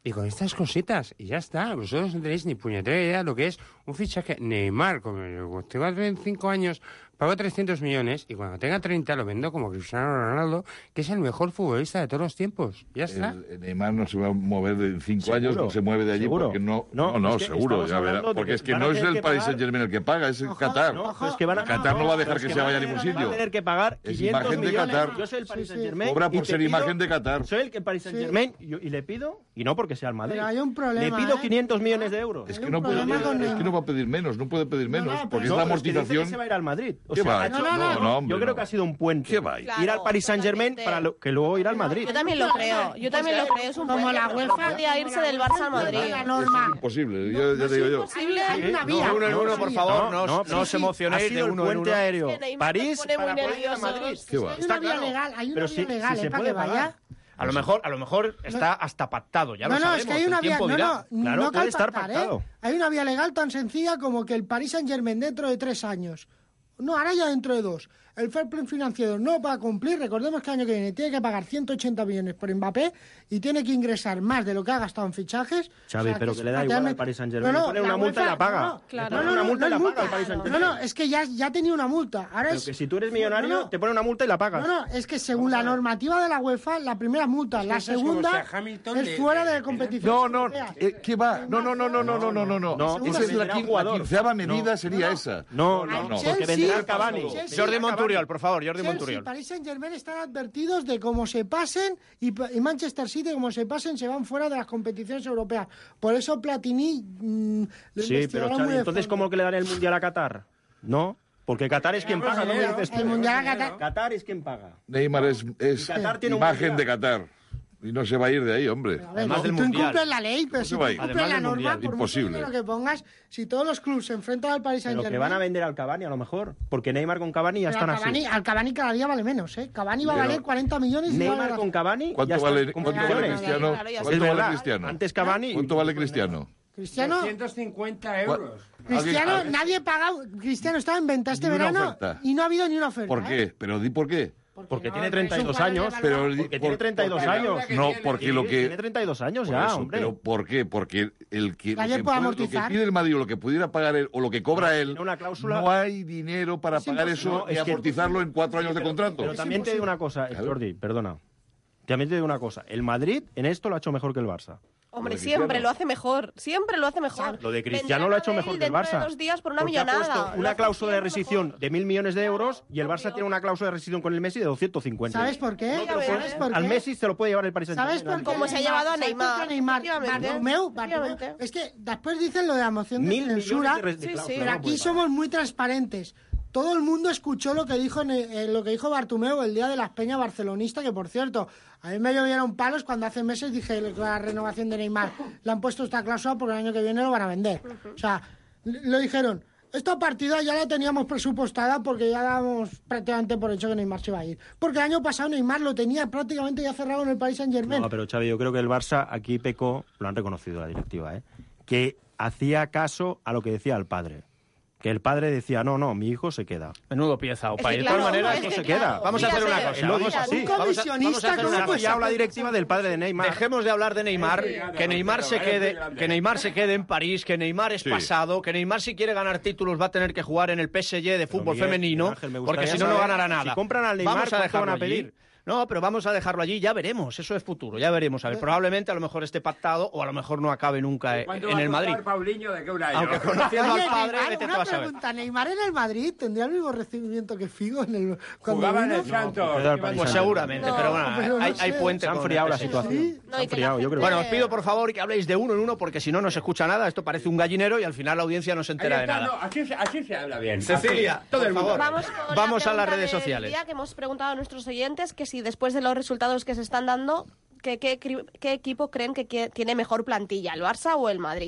y con estas cositas, y ya está. Vosotros no tenéis ni puñetera idea de lo que es un fichaje. Neymar, como tengo veinticinco años, pago trescientos millones, y cuando tenga treinta lo vendo como Cristiano Ronaldo, que es el mejor futbolista de todos los tiempos. Ya está. El, el Neymar no se va a mover de cinco ¿Seguro? años, no se mueve de allí ¿Seguro? porque no... No, No, no, es que seguro, estamos ya verá, hablando de porque que es que van a no es tener el que Paris pagar- Saint-Germain el que paga, es el Qatar. No, pero es que van a, Qatar no va a dejar pero es que se van vaya a a- ningún van a sitio. tener que pagar Es quinientos imagen de millones. Qatar. Yo soy el Paris Sí, sí. Saint-Germain. Cobra y por te ser pido- imagen de Qatar. Soy el que Paris Saint-Germain y, yo- y le pido, y no porque sea el Madrid, Pero hay un problema, le pido ¿eh? quinientos millones de euros. Es Hay que un no puede, problema con es Neymar. que no va a pedir menos, no puede pedir menos, no, pero porque no, es la pero es que dice que amortización. se va a ir al Madrid. O ¿Qué sea, va? ha hecho- No, no, no. hombre, yo creo no. que ha sido un puente. ¿Qué va? Ir Claro, al Paris Saint-Germain totalmente. para lo- que luego ir al Madrid. Yo también lo creo, yo también lo creo. Es un Como puente, la pero UEFA, no podía irse del Barça al Madrid. La norma. Es imposible, yo, ya te digo yo. Imposible. Hay una De vía. uno en uno, por favor, no, no, sí, os sí, emocionéis ha de sido el uno en puente uno. aéreo. Es que Neymar París me pone muy para poder ir a nervioso. Madrid. ¿Qué va? Hay una Está vía claro. legal, hay una Pero vía sí, legal, sí se ¿eh? Para puede que vaya. pagar. A lo mejor, a lo mejor está hasta pactado, ya lo No, no, sabemos. es que hay una el vía, tiempo no, dirá. no, Claro, no puede cal estar pactar, ¿eh? pactado. Hay una vía legal tan sencilla como que el Paris Saint-Germain dentro de tres años, no, ahora ya dentro de dos, el fair play financiero no va a cumplir. Recordemos que el año que viene tiene que pagar ciento ochenta millones por Mbappé y tiene que ingresar más de lo que ha gastado en fichajes. Xavi, O sea, pero que le da es igual al materialmente- Paris Saint-Germain. No, no, Le pone una la multa y UEFA- la paga. No, no, Claro. Le pone no, una no, multa y no la es paga multa. al Paris No, Saint-Germain. no, es que ya, ya tenía una multa. Ahora Pero es... que si tú eres millonario, No, no. te pone una multa y la pagas. No, no, es que según la normativa de la UEFA, la primera multa, Es que la eso es como segunda si a Hamilton es le- fuera le- de competición. No, no, europea. eh, ¿qué va? No, no, no, no, no, no, no, no, no. No, Esa es la, venderá quin- jugador. la quinceava medida sería esa. No, no, no, no. porque Chelsea, venderá al Cavani. Chelsea, Jordi Cavani. Monturiol, por favor, Jordi Chelsea y Monturiol. Paris Saint-Germain están advertidos de cómo se pasen y, pa- y Manchester City, como se pasen, se van fuera de las competiciones europeas. Por eso Platini mm, lo Sí, pero investigaron Xavi, muy de entonces, fondo. ¿cómo que le dan el Mundial a Qatar? No, porque Qatar es quien paga, ¿no? dinero. Dices tú. El Mundial a Qatar. Qatar es quien paga. Neymar es, es Qatar tiene un imagen mundial. de Qatar. Y no se va a ir de ahí, hombre. A ver, Además si del tú Mundial. incumples la ley, pero No si se tú va a ir. incumples Además la del norma, Mundial, por mucho imposible. dinero que pongas, si todos los clubes se enfrentan al Paris Pero Saint-Germain... que van a vender al Cavani a lo mejor, porque Neymar con Cavani ya pero están al Cavani, así. al Cavani cada día vale menos, ¿eh? Cavani va a Pero valer cuarenta millones y Neymar vale con Cavani ya ¿Cuánto está vale, con cuánto vale condiciones. Cristiano? Claro, ya ¿Cuánto Es vale verdad, Cristiano? antes Cavani... ¿Cuánto vale Cristiano? Cristiano, doscientos cincuenta euros. Cristiano, ¿Alguien- nadie paga... Cristiano estaba en venta este Ni una verano oferta. y no ha habido ni una oferta. ¿Por ¿eh? qué? Pero di por qué. Porque no, tiene es treinta y un dos jugador años. devaluado. Pero, Porque tiene treinta y dos porque la años. deuda que No, tiene- porque Sí, lo que... Tiene treinta y dos años Por ya, eso, hombre. pero ¿por qué? Porque el que, lo Nadie que, puede puede- lo que amortizar. pide el Madrid o lo que pudiera pagar él o lo que cobra él, Tiene una cláusula- no hay dinero para Es pagar imposible. eso No, y es que- amortizarlo en cuatro años de contrato. Pero también te digo una cosa, Claro. Jordi, perdona. También te digo una cosa. El Madrid en esto lo ha hecho mejor que el Barça. Hombre, Lo de siempre Cristiano. lo hace mejor. Siempre lo hace mejor. Lo de Cristiano Vendrán lo ha hecho a él mejor que el dentro de Barça. dos días por una Porque ha millonada. puesto Lo una hace cláusula de siempre rescisión mejor. de mil millones de euros y el Barça Obvio. tiene una cláusula de rescisión con el Messi de doscientos cincuenta. ¿Sabes por qué? No te lo ¿Sabes puedes- por qué? Al Messi se lo puede llevar el Paris ¿Sabes Saint-Germain. por qué? Como se ha llevado a ¿Sabes por Neymar? qué Neymar? Efectivamente. Bartomeu, Bartomeu. Efectivamente. Es que después dicen lo de la moción de Mil millones censura, de res- de Sí, cláusula, sí. pero no aquí puede somos muy transparentes. Todo el mundo escuchó lo que dijo Ne- eh, lo que dijo Bartomeu el día de las peñas barcelonistas, que por cierto, a mí me llovieron palos cuando hace meses dije que la renovación de Neymar le han puesto esta cláusula porque el año que viene lo van a vender. O sea, l- lo pagar. Esta partida ya la teníamos presupuestada porque ya dábamos prácticamente por hecho que Neymar se iba a ir. Porque el año pasado Neymar lo tenía prácticamente ya cerrado en el Paris Saint-Germain. No, pero Xavi, yo creo que el Barça aquí pecó, lo han reconocido la directiva, ¿eh? que hacía caso a lo que decía el padre. Que el padre decía, no, no, mi hijo se queda. Menudo pieza, Opa. Es Y que de todas claro, maneras, es esto que se claro, queda. Vamos a hacer una fíjate, cosa. Él lo Vamos dijo a, así. un vamos a- comisionista, vamos a hacer ¿cómo una puede cosa. Ya habla directiva del padre de Neymar. Dejemos de hablar de Neymar, que Neymar se quede, que Neymar se quede en París, que Neymar es Sí. pasado, que Neymar si quiere ganar títulos va a tener que jugar en el P S G de fútbol Miguel, femenino, Ángel, me porque gustaría si no no saber ganará nada. si compran al Neymar, vamos a ¿cuánto dejarlo van a allí. pedir? No, pero vamos a dejarlo allí, ya veremos, eso es futuro, ya veremos. A ver, probablemente a lo mejor esté pactado o a lo mejor no acabe nunca eh, ¿Cuánto en va a el costar Madrid. Paulinho de qué un año? Aunque conociendo Oye, al padre, Neymar, vete tú una a saber. pregunta, ¿Neymar en el Madrid tendría el mismo recibimiento que Figo en el cuando Jugaba en vino? el Santos. porque era el Paris Pues seguramente, No, pero bueno, pero no hay, hay sé. puente. Se han con enfriado el la P S G. situación. Sí. Se No, han y que la enfriado, yo creo. Bueno, gente- os pido por favor que habléis de uno en uno porque si no no se escucha nada. Esto parece un gallinero y al final la audiencia no se Ahí entera de está, nada. no, así, se- así se habla bien. Cecilia, Así, todo por el mundo. favor. Vamos, con Vamos la a las pregunta redes del sociales. día que hemos preguntado a nuestros oyentes que si después de los resultados que se están dando, que, qué, cri- qué equipo creen que, que tiene mejor plantilla, el Barça o el Madrid.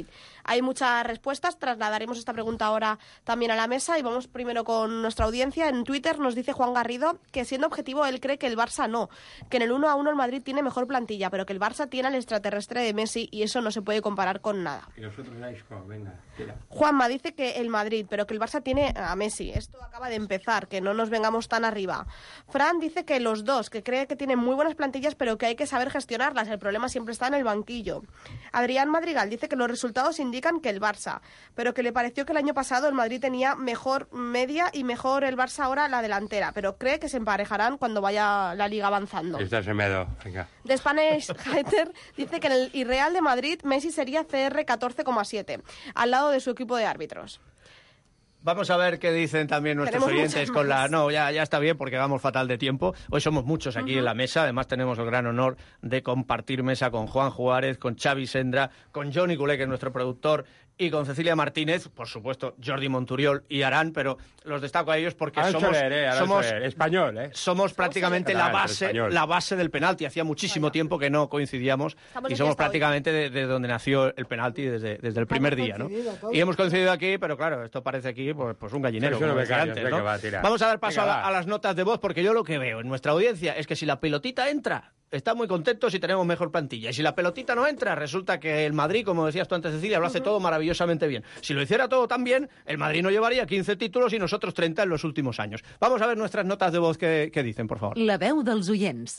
Hay muchas respuestas, trasladaremos esta pregunta ahora también a la mesa y vamos primero con nuestra audiencia. En Twitter nos dice Juan Garrido que siendo objetivo él cree que el Barça no, que en el uno a uno el Madrid tiene mejor plantilla, pero que el Barça tiene al extraterrestre de Messi y eso no se puede comparar con nada. Y nosotros, venga, tira. Juanma dice que el Madrid, pero que el Barça tiene a Messi. Esto acaba de empezar, que no nos vengamos tan arriba. Fran dice que los dos, que cree que tienen muy buenas plantillas, pero que hay que saber gestionarlas. El problema siempre está en el banquillo. Adrián Madrigal dice que los resultados indican que el Barça, pero que le pareció que el año pasado el Madrid tenía mejor media y mejor el Barça ahora la delantera, pero cree que se emparejarán cuando vaya la liga avanzando. Esta se me do, venga. The Spanish Hater dice que en el Irreal de Madrid Messi sería C R catorce coma siete, al lado de su equipo de árbitros. Vamos a ver qué dicen también nuestros Tenemos oyentes con la... No, ya, ya está bien porque vamos fatal de tiempo. Hoy somos muchos aquí uh-huh. en la mesa. Además tenemos el gran honor de compartir mesa con Juan Juárez, con Xavi Sendra, con Johnny Culé, que es nuestro productor, y con Cecilia Martínez, por supuesto, Jordi Monturiol y Arán, pero los destaco a ellos porque Arán somos, Soler, eh, Arán somos Soler, español, ¿eh? somos prácticamente la base, la base del penalti. Hacía muchísimo tiempo que no coincidíamos Estamos y somos prácticamente de, de donde nació el penalti desde, desde el primer día, ¿no? Y hemos coincidido aquí, pero claro, esto parece aquí pues, pues un gallinero. Como decía antes, ¿no? Va a Vamos a dar paso Venga, a, la, a las notas de voz porque yo lo que veo en nuestra audiencia es que si la pelotita entra, están muy contentos y tenemos mejor plantilla. Y si la pelotita no entra, resulta que el Madrid, como decías tú antes, Cecilia, lo hace todo maravillosamente bien. Si lo hiciera todo tan bien, el Madrid no llevaría quince títulos y nosotros treinta en los últimos años. Vamos a ver nuestras notas de voz que, que dicen, por favor. La veu dels oients.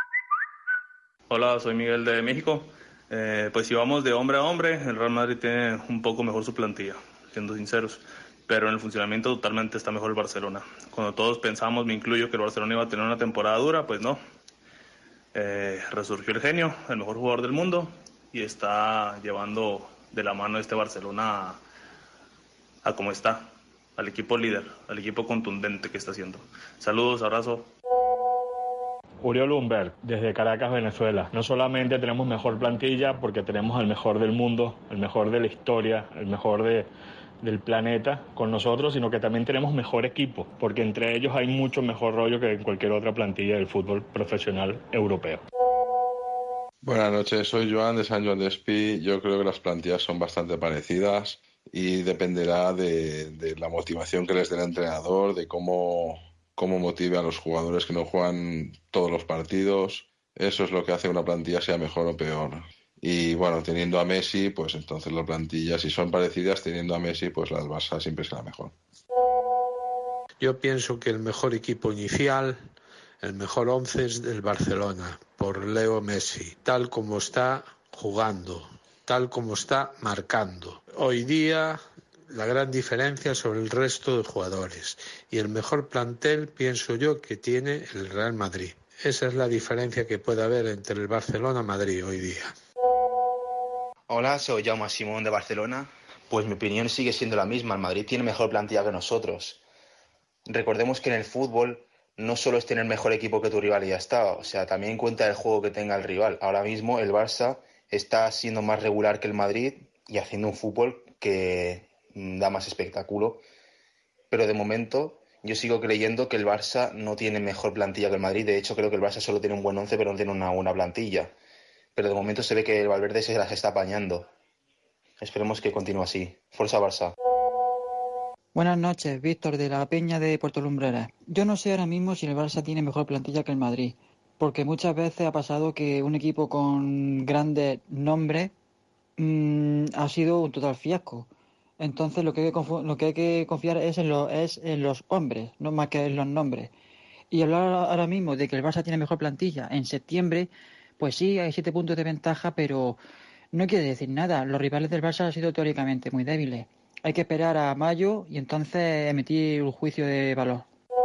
Hola, soy Miguel de México. Eh, pues si vamos de hombre a hombre, el Real Madrid tiene un poco mejor su plantilla, siendo sinceros. Pero en el funcionamiento totalmente está mejor el Barcelona. Cuando todos pensamos, me incluyo, que el Barcelona iba a tener una temporada dura, pues no. Eh, resurgió el genio, el mejor jugador del mundo, y está llevando de la mano este Barcelona a, a como está, al equipo líder, al equipo contundente que está haciendo. Saludos, abrazo. Uriol Humbert, desde Caracas, Venezuela. No solamente tenemos mejor plantilla porque tenemos el mejor del mundo, el mejor de la historia, el mejor de, del planeta con nosotros, sino que también tenemos mejor equipo, porque entre ellos hay mucho mejor rollo que en cualquier otra plantilla del fútbol profesional europeo. Buenas noches, soy Joan de San Joan de Espí. Yo creo que las plantillas son bastante parecidas y dependerá de, de la motivación que les dé el entrenador, de cómo, cómo motive a los jugadores que no juegan todos los partidos. Eso es lo que hace que una plantilla sea mejor o peor. Y bueno, teniendo a Messi, pues entonces la plantilla, si son parecidas, teniendo a Messi, pues la del Barça siempre será mejor. Yo pienso que el mejor equipo inicial, el mejor once es del Barcelona, por Leo Messi, tal como está jugando, tal como está marcando. Hoy día la gran diferencia sobre el resto de jugadores y el mejor plantel pienso yo que tiene el Real Madrid. Esa es la diferencia que puede haber entre el Barcelona y Madrid hoy día. Hola, soy Jaume Simón de Barcelona. Pues mi opinión sigue siendo la misma. El Madrid tiene mejor plantilla que nosotros. Recordemos que en el fútbol no solo es tener mejor equipo que tu rival y ya está. O sea, también cuenta el juego que tenga el rival. Ahora mismo el Barça está siendo más regular que el Madrid y haciendo un fútbol que da más espectáculo. Pero de momento yo sigo creyendo que el Barça no tiene mejor plantilla que el Madrid. De hecho, creo que el Barça solo tiene un buen once, pero no tiene una buena plantilla. Pero de momento se ve que el Valverde se las está apañando. Esperemos que continúe así. Fuerza Barça. Buenas noches, Víctor de la Peña de Puerto Lumbreras. Yo no sé ahora mismo si el Barça tiene mejor plantilla que el Madrid, porque muchas veces ha pasado que un equipo con grandes nombres mmm, ha sido un total fiasco. Entonces lo que hay que, confu- lo que, hay que confiar es en, lo, es en los hombres, no más que en los nombres. Y hablar ahora mismo de que el Barça tiene mejor plantilla en septiembre, pues sí, hay siete puntos de ventaja, pero no quiere decir nada. Los rivales del Barça han sido teóricamente muy débiles. Hay que esperar a mayo y entonces emitir un juicio de valor.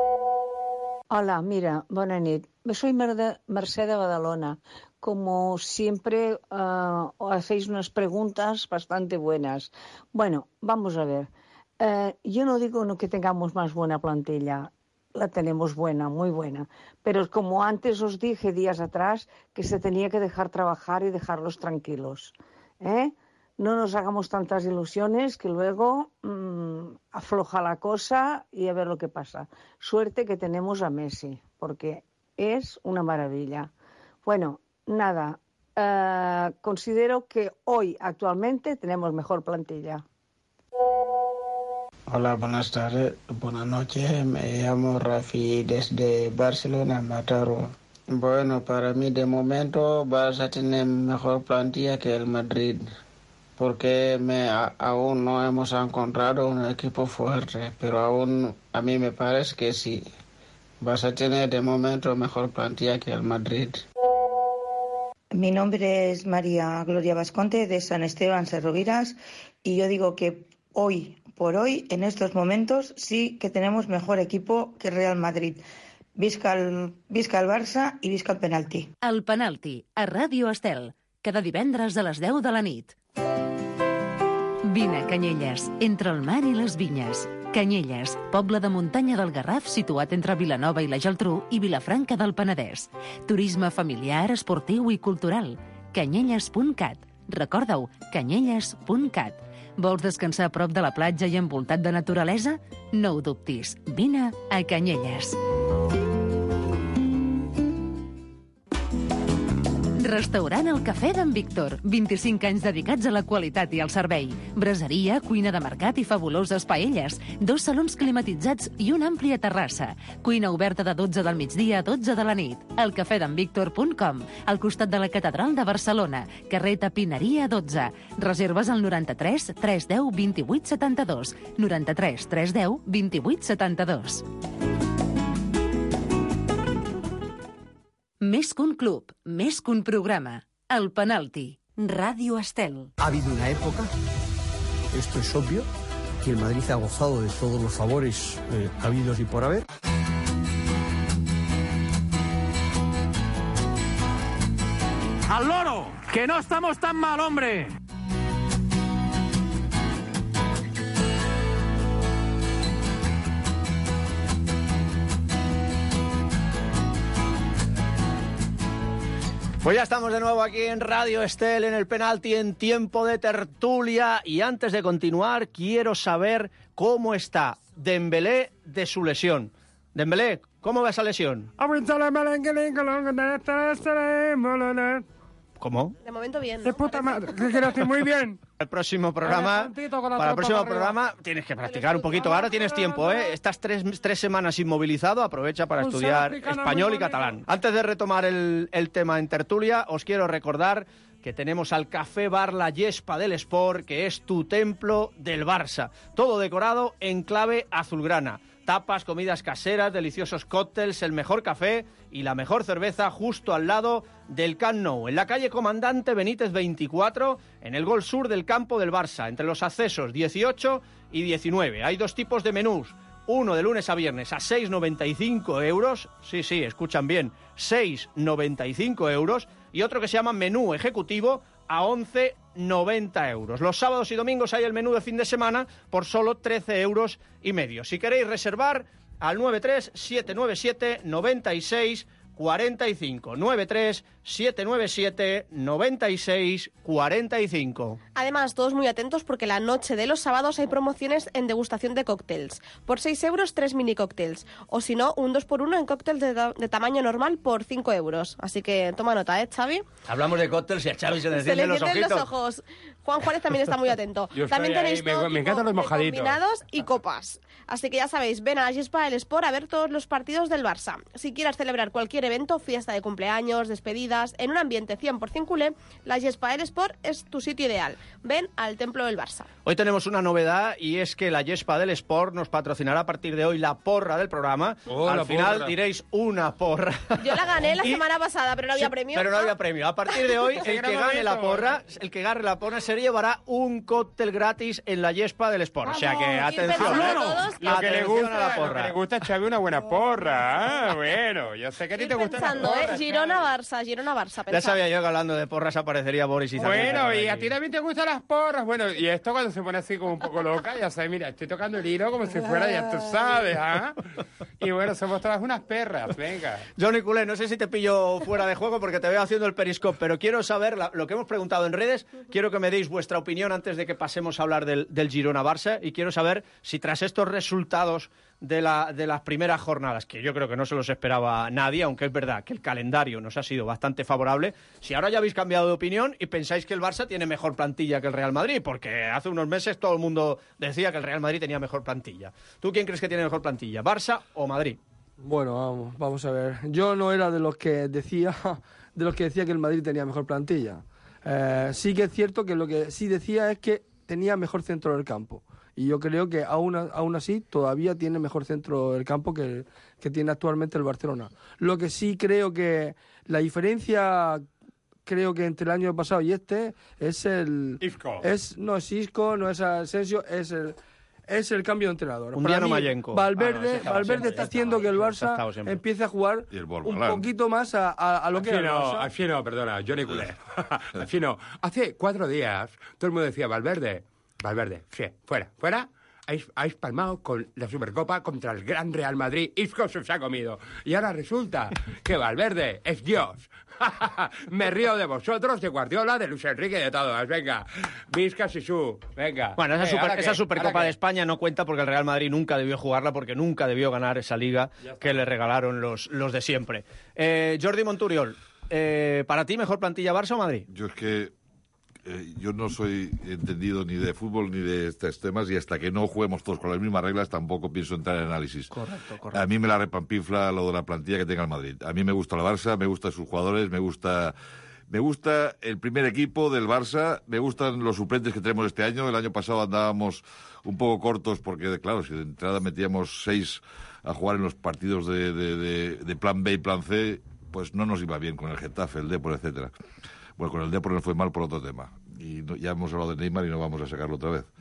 Hola, mira, bona nit. Soy Mercè de Badalona. Como siempre, uh, hacéis unas preguntas bastante buenas. Bueno, vamos a ver. Uh, yo no digo no que tengamos más buena plantilla. La tenemos buena, muy buena. Pero como antes os dije días atrás, que se tenía que dejar trabajar y dejarlos tranquilos. ¿Eh? No nos hagamos tantas ilusiones que luego mmm, afloja la cosa y a ver lo que pasa. Suerte que tenemos a Messi, porque es una maravilla. Bueno, nada, eh, considero que hoy, actualmente, tenemos mejor plantilla. Hola, buenas tardes, buenas noches. Me llamo Rafi desde Barcelona, Mataró. Bueno, para mí de momento Barça tiene mejor plantilla que el Madrid, porque me, a, aún no hemos encontrado un equipo fuerte, pero aún a mí me parece que sí. Barça tiene de momento mejor plantilla que el Madrid. Mi nombre es María Gloria Vasconte de San Esteban Serroviras y yo digo que hoy por hoy, en estos momentos, sí que tenemos mejor equipo que Real Madrid. Visca el, visca el Barça i visca el penalti. El penalti, a Ràdio Estel, cada divendres a les deu de la nit. Vine a Canyelles, entre el mar i les vinyes. Canyelles, poble de muntanya del Garraf situat entre Vilanova i la Geltrú i Vilafranca del Penedès. Turisme familiar, esportiu i cultural. canyelles punt cat. Recorda-ho, canyelles punt cat. Vols descansar a prop de la platja i envoltat de naturalesa? No ho dubtis, vine a Canyelles. Restaurant El Cafè d'en Víctor. vint-i-cinc anys dedicats a la qualitat i al servei. Braseria, cuina de mercat i fabuloses paelles. Dos salons climatitzats i una àmplia terrassa. Cuina oberta de dotze del migdia a dotze de la nit. el cafè d'en víctor punt com, al costat de la Catedral de Barcelona. Carrer Tapineria dotze. Reserves al noranta-tres tres deu vint-i-vuit setanta-dos. noranta-tres tres deu vint-i-vuit setanta-dos. Més que un club, més que un programa. El penalti. Ràdio Estel. Ha habido una época, esto es obvio, que el Madrid ha gozado de todos los favores eh, habidos y por haber. ¡Al loro! ¡Que no estamos tan mal, hombre! Pues ya estamos de nuevo aquí en Radio Estel, en el penalti, en tiempo de tertulia. Y antes de continuar, quiero saber cómo está Dembélé de su lesión. Dembélé, ¿cómo va esa lesión? ¿Cómo? De momento bien, ¿no? De puta madre, que quiero decir muy bien. El próximo programa, para el próximo programa tienes que practicar un poquito. Ahora tienes tiempo, ¿eh? Estás tres, tres semanas inmovilizado, aprovecha para estudiar español y catalán. Antes de retomar el, el tema en tertulia, os quiero recordar que tenemos al Café Bar La Yespa del Sport, que es tu templo del Barça. Todo decorado en clave azulgrana. Tapas, comidas caseras, deliciosos cócteles, el mejor café y la mejor cerveza justo al lado del Camp Nou, en la calle Comandante Benítez veinticuatro, en el gol sur del campo del Barça, entre los accesos dieciocho y diecinueve. Hay dos tipos de menús, uno de lunes a viernes a seis noventa y cinco euros, sí, sí, escuchan bien, seis noventa y cinco euros, y otro que se llama menú ejecutivo a once noventa euros. Los sábados y domingos hay el menú de fin de semana por solo trece euros y medio. Si queréis reservar, al nueve tres siete nueve siete nueve seis cuatro cinco, nueve tres siete nueve siete nueve seis cuatro cinco. Además, todos muy atentos porque la noche de los sábados hay promociones en degustación de cócteles. Por seis euros, tres mini cócteles. O si no, un dos por uno en cóctel de, de tamaño normal por cinco euros. Así que toma nota, ¿eh, Xavi? Hablamos de cócteles y a Xavi se le Se le encienden los encienden ojitos. los ojos. Juan Juárez también está muy atento. Yo También estoy tenéis ahí, me- todo me tipo encantan los de mojaditos. combinados y copas. Así que ya sabéis, ven a la Yespa del Sport a ver todos los partidos del Barça. Si quieres celebrar cualquier evento, fiesta de cumpleaños, despedidas, en un ambiente cien por ciento culé, la Yespa del Sport es tu sitio ideal. Ven al templo del Barça. Hoy tenemos una novedad y es que la Yespa del Sport nos patrocinará a partir de hoy la porra del programa. Oh, Al la final porra. diréis una porra. Yo la gané la Y- semana pasada, pero no había Sí, premio. Pero no había premio. A partir de hoy, Qué el que gran gane la momento. porra, el que gane la porra se llevará un cóctel gratis en la Yespa del Sport. O sea que Vamos, ir atención. pensando todos que- Lo que le Atención gusta, a la lo que porra. le gusta a Xavi una buena porra. Ah, bueno, yo sé que a ti te gusta la Pensando, porra, ¿eh? Girona-Barça, Girona-Barça. Ya pensad. sabía yo que hablando de porras aparecería Boris y Bueno, y a ti también te gustan las porras. Bueno, y esto cuando se pone así como un poco loca, ya sabes, mira, estoy tocando el hilo como si fuera, ya tú sabes, ¿ah? Y bueno, somos todas unas perras, venga. Johnny Culé, no sé si te pillo fuera de juego porque te veo haciendo el periscope, pero quiero saber la, lo que hemos preguntado en redes, quiero que me deis vuestra opinión antes de que pasemos a hablar del, del Girona-Barça, y quiero saber si tras estos resultados de, la, de las primeras jornadas, que yo creo que no se los esperaba nadie, aunque es verdad que el calendario nos ha sido bastante favorable, si ahora ya habéis cambiado de opinión y pensáis que el Barça tiene mejor plantilla que el Real Madrid, porque hace unos meses todo el mundo decía que el Real Madrid tenía mejor plantilla. ¿Tú quién crees que tiene mejor plantilla, Barça o Madrid? Bueno, vamos, vamos a ver. Yo no era de los que decía, de los que decía que el Madrid tenía mejor plantilla. Eh, sí que es cierto que lo que sí decía es que tenía mejor centro del campo. Y yo creo que aún, aún así todavía tiene mejor centro del campo que, el, que tiene actualmente el Barcelona. Lo que sí creo que la diferencia, creo que entre el año pasado y este, es el... Isco. Es, no es Isco, no es Asensio, es el... Es el cambio de entrenador. Un Diano Mayenko. Valverde, ah, no, Valverde siempre, está haciendo que el Barça empiece a jugar un poquito más a, a, a lo que era el Barça. Alfino, perdona, Johnny Culé. Alfino, hace cuatro días todo el mundo decía, Valverde, Valverde, sí, fuera, fuera. Habéis, habéis palmado con la Supercopa contra el gran Real Madrid. Isco se os ha comido. Y ahora resulta que Valverde es Dios. Me río de vosotros, de Guardiola, de Luis Enrique, de todos. Venga, Vizca Sisú, venga. Bueno, esa, eh, super, esa qué, Supercopa de España no cuenta porque el Real Madrid nunca debió jugarla, porque nunca debió ganar esa liga que le regalaron los, los de siempre. Eh, Jordi Monturiol, eh, ¿para ti mejor plantilla Barça o Madrid? Yo es que eh, yo no soy entendido ni de fútbol ni de estos temas, y hasta que no juguemos todos con las mismas reglas tampoco pienso entrar en análisis. Correcto, correcto. A mí me la repampinfla lo de la plantilla que tenga el Madrid. A mí me gusta el Barça, me gustan sus jugadores, me gusta... Me gusta el primer equipo del Barça, me gustan los suplentes que tenemos este año. El año pasado andábamos un poco cortos porque, claro, si de entrada metíamos seis a jugar en los partidos de, de, de, de plan B y plan C, pues no nos iba bien con el Getafe, el Depor, etcétera. Bueno, con el Depor nos fue mal por otro tema. Y no, ya hemos hablado de Neymar y no vamos a sacarlo otra vez.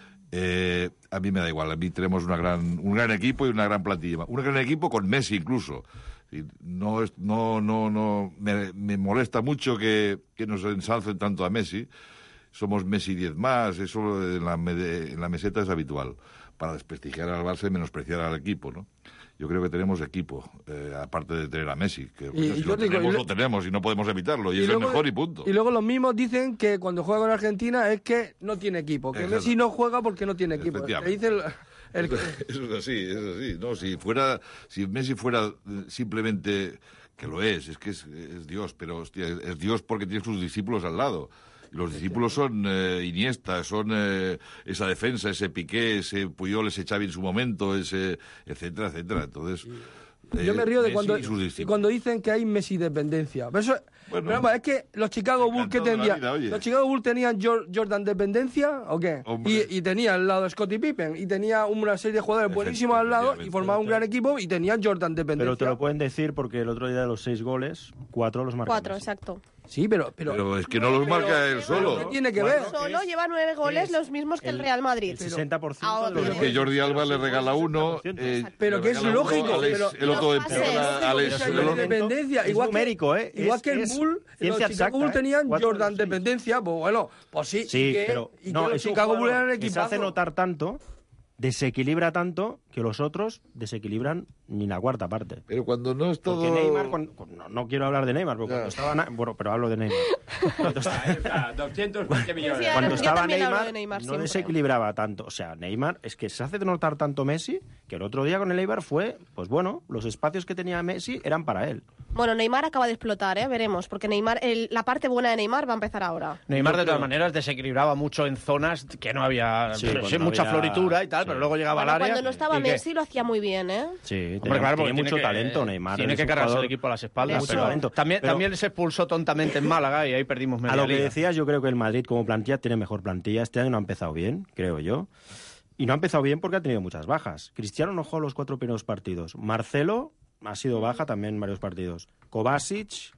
Eh, a mí me da igual, a mí tenemos una gran, un gran equipo y una gran plantilla. Un gran equipo con Messi incluso. Y no, es, no, no, no, me, me molesta mucho que, que nos ensalcen tanto a Messi. Somos Messi diez más, eso en la, en la meseta es habitual, para desprestigiar al Barça y menospreciar al equipo, ¿no? Yo creo que tenemos equipo, eh, aparte de tener a Messi, que bueno, y, si y lo digo, tenemos, y lo tenemos y no podemos evitarlo, y, y es luego, el mejor y punto. Y luego los mismos dicen que cuando juega con Argentina es que no tiene equipo, que Exacto. Messi no juega porque no tiene equipo. Le dice el, el... Eso es así, es así. No, si fuera, si Messi fuera simplemente, que lo es, es que es, es Dios, pero hostia, es, es Dios porque tiene sus discípulos al lado. Y los discípulos son eh, Iniesta, son eh, esa defensa, ese Piqué, ese Puyol, ese Xavi en su momento, ese etcétera, etcétera. Entonces, eh, yo me río de Messi cuando, y sus y cuando dicen que hay Messi dependencia. Pero eso, Bueno, pero vamos, es que los Chicago Bulls que tenían, vida, oye. los Chicago Bulls tenían Jor- Jordan dependencia, ¿o qué? Y, y tenía al lado a Scottie Pippen y tenía una serie de jugadores buenísimos al lado y formaba un gran equipo y tenían Jordan dependencia. Pero te lo pueden decir porque el otro día de los seis goles, cuatro los marcó. Cuatro, exacto. Sí, pero... Pero, pero es que no los marca él solo. ¿Qué tiene que ver? Solo lleva nueve goles, los mismos que el Real Madrid. El sesenta por ciento Ahora, de los Pero es que Jordi Alba le regala uno. Eh, Pero le que es regala uno, lógico, Alex, pero- el otro los pases. regala Alex, Esa el otro- dependencia, es igual que, numérico, ¿eh? igual Es- que el es Bull, los ciencia Chicago exacta, Bulls ¿eh? tenían Cuatro de Jordan los seis. dependencia, pues bueno, pues sí, Sí, y que, pero y que no, los es un Chicago Bulls eran jugador que se hace equipazo. notar tanto, desequilibra tanto, que los otros desequilibran ni la cuarta parte. Pero cuando no es todo... Porque Neymar, cuando- cuando- no, no quiero hablar de Neymar, pero cuando estaba... Na- Bueno, pero hablo de Neymar. Cuando estaba, Ahí está, doscientos veinte millones. Sí, cuando yo estaba también hablo Neymar, de Neymar no siempre. desequilibraba tanto. O sea, Neymar, es que se hace notar tanto Messi, que el otro día con el Eibar fue, pues bueno, los espacios que tenía Messi eran para él. Bueno, Neymar acaba de explotar, ¿eh? Veremos, porque Neymar, el- la parte buena de Neymar va a empezar ahora. Neymar, de Yo todas creo- maneras, desequilibraba mucho en zonas que no había Sí, sí, cuando no mucha había- floritura y tal, sí. pero luego llegaba Bueno, al área. cuando no estaba y que- Messi lo hacía muy bien, ¿eh? Sí, Hombre, tiene, claro, porque tiene mucho que- talento Neymar. Tiene es que un cargarse jugador el equipo a las espaldas. mucho Pero talento. también, Pero- también se expulsó tontamente en Málaga y ahí perdimos media A lo que liga. decías, yo creo que el Madrid como plantilla tiene mejor plantilla. Este año no ha empezado bien, creo yo. Y no ha empezado bien porque ha tenido muchas bajas. Cristiano no jugó los cuatro primeros partidos. Marcelo ha sido baja también en varios partidos. Kovacic,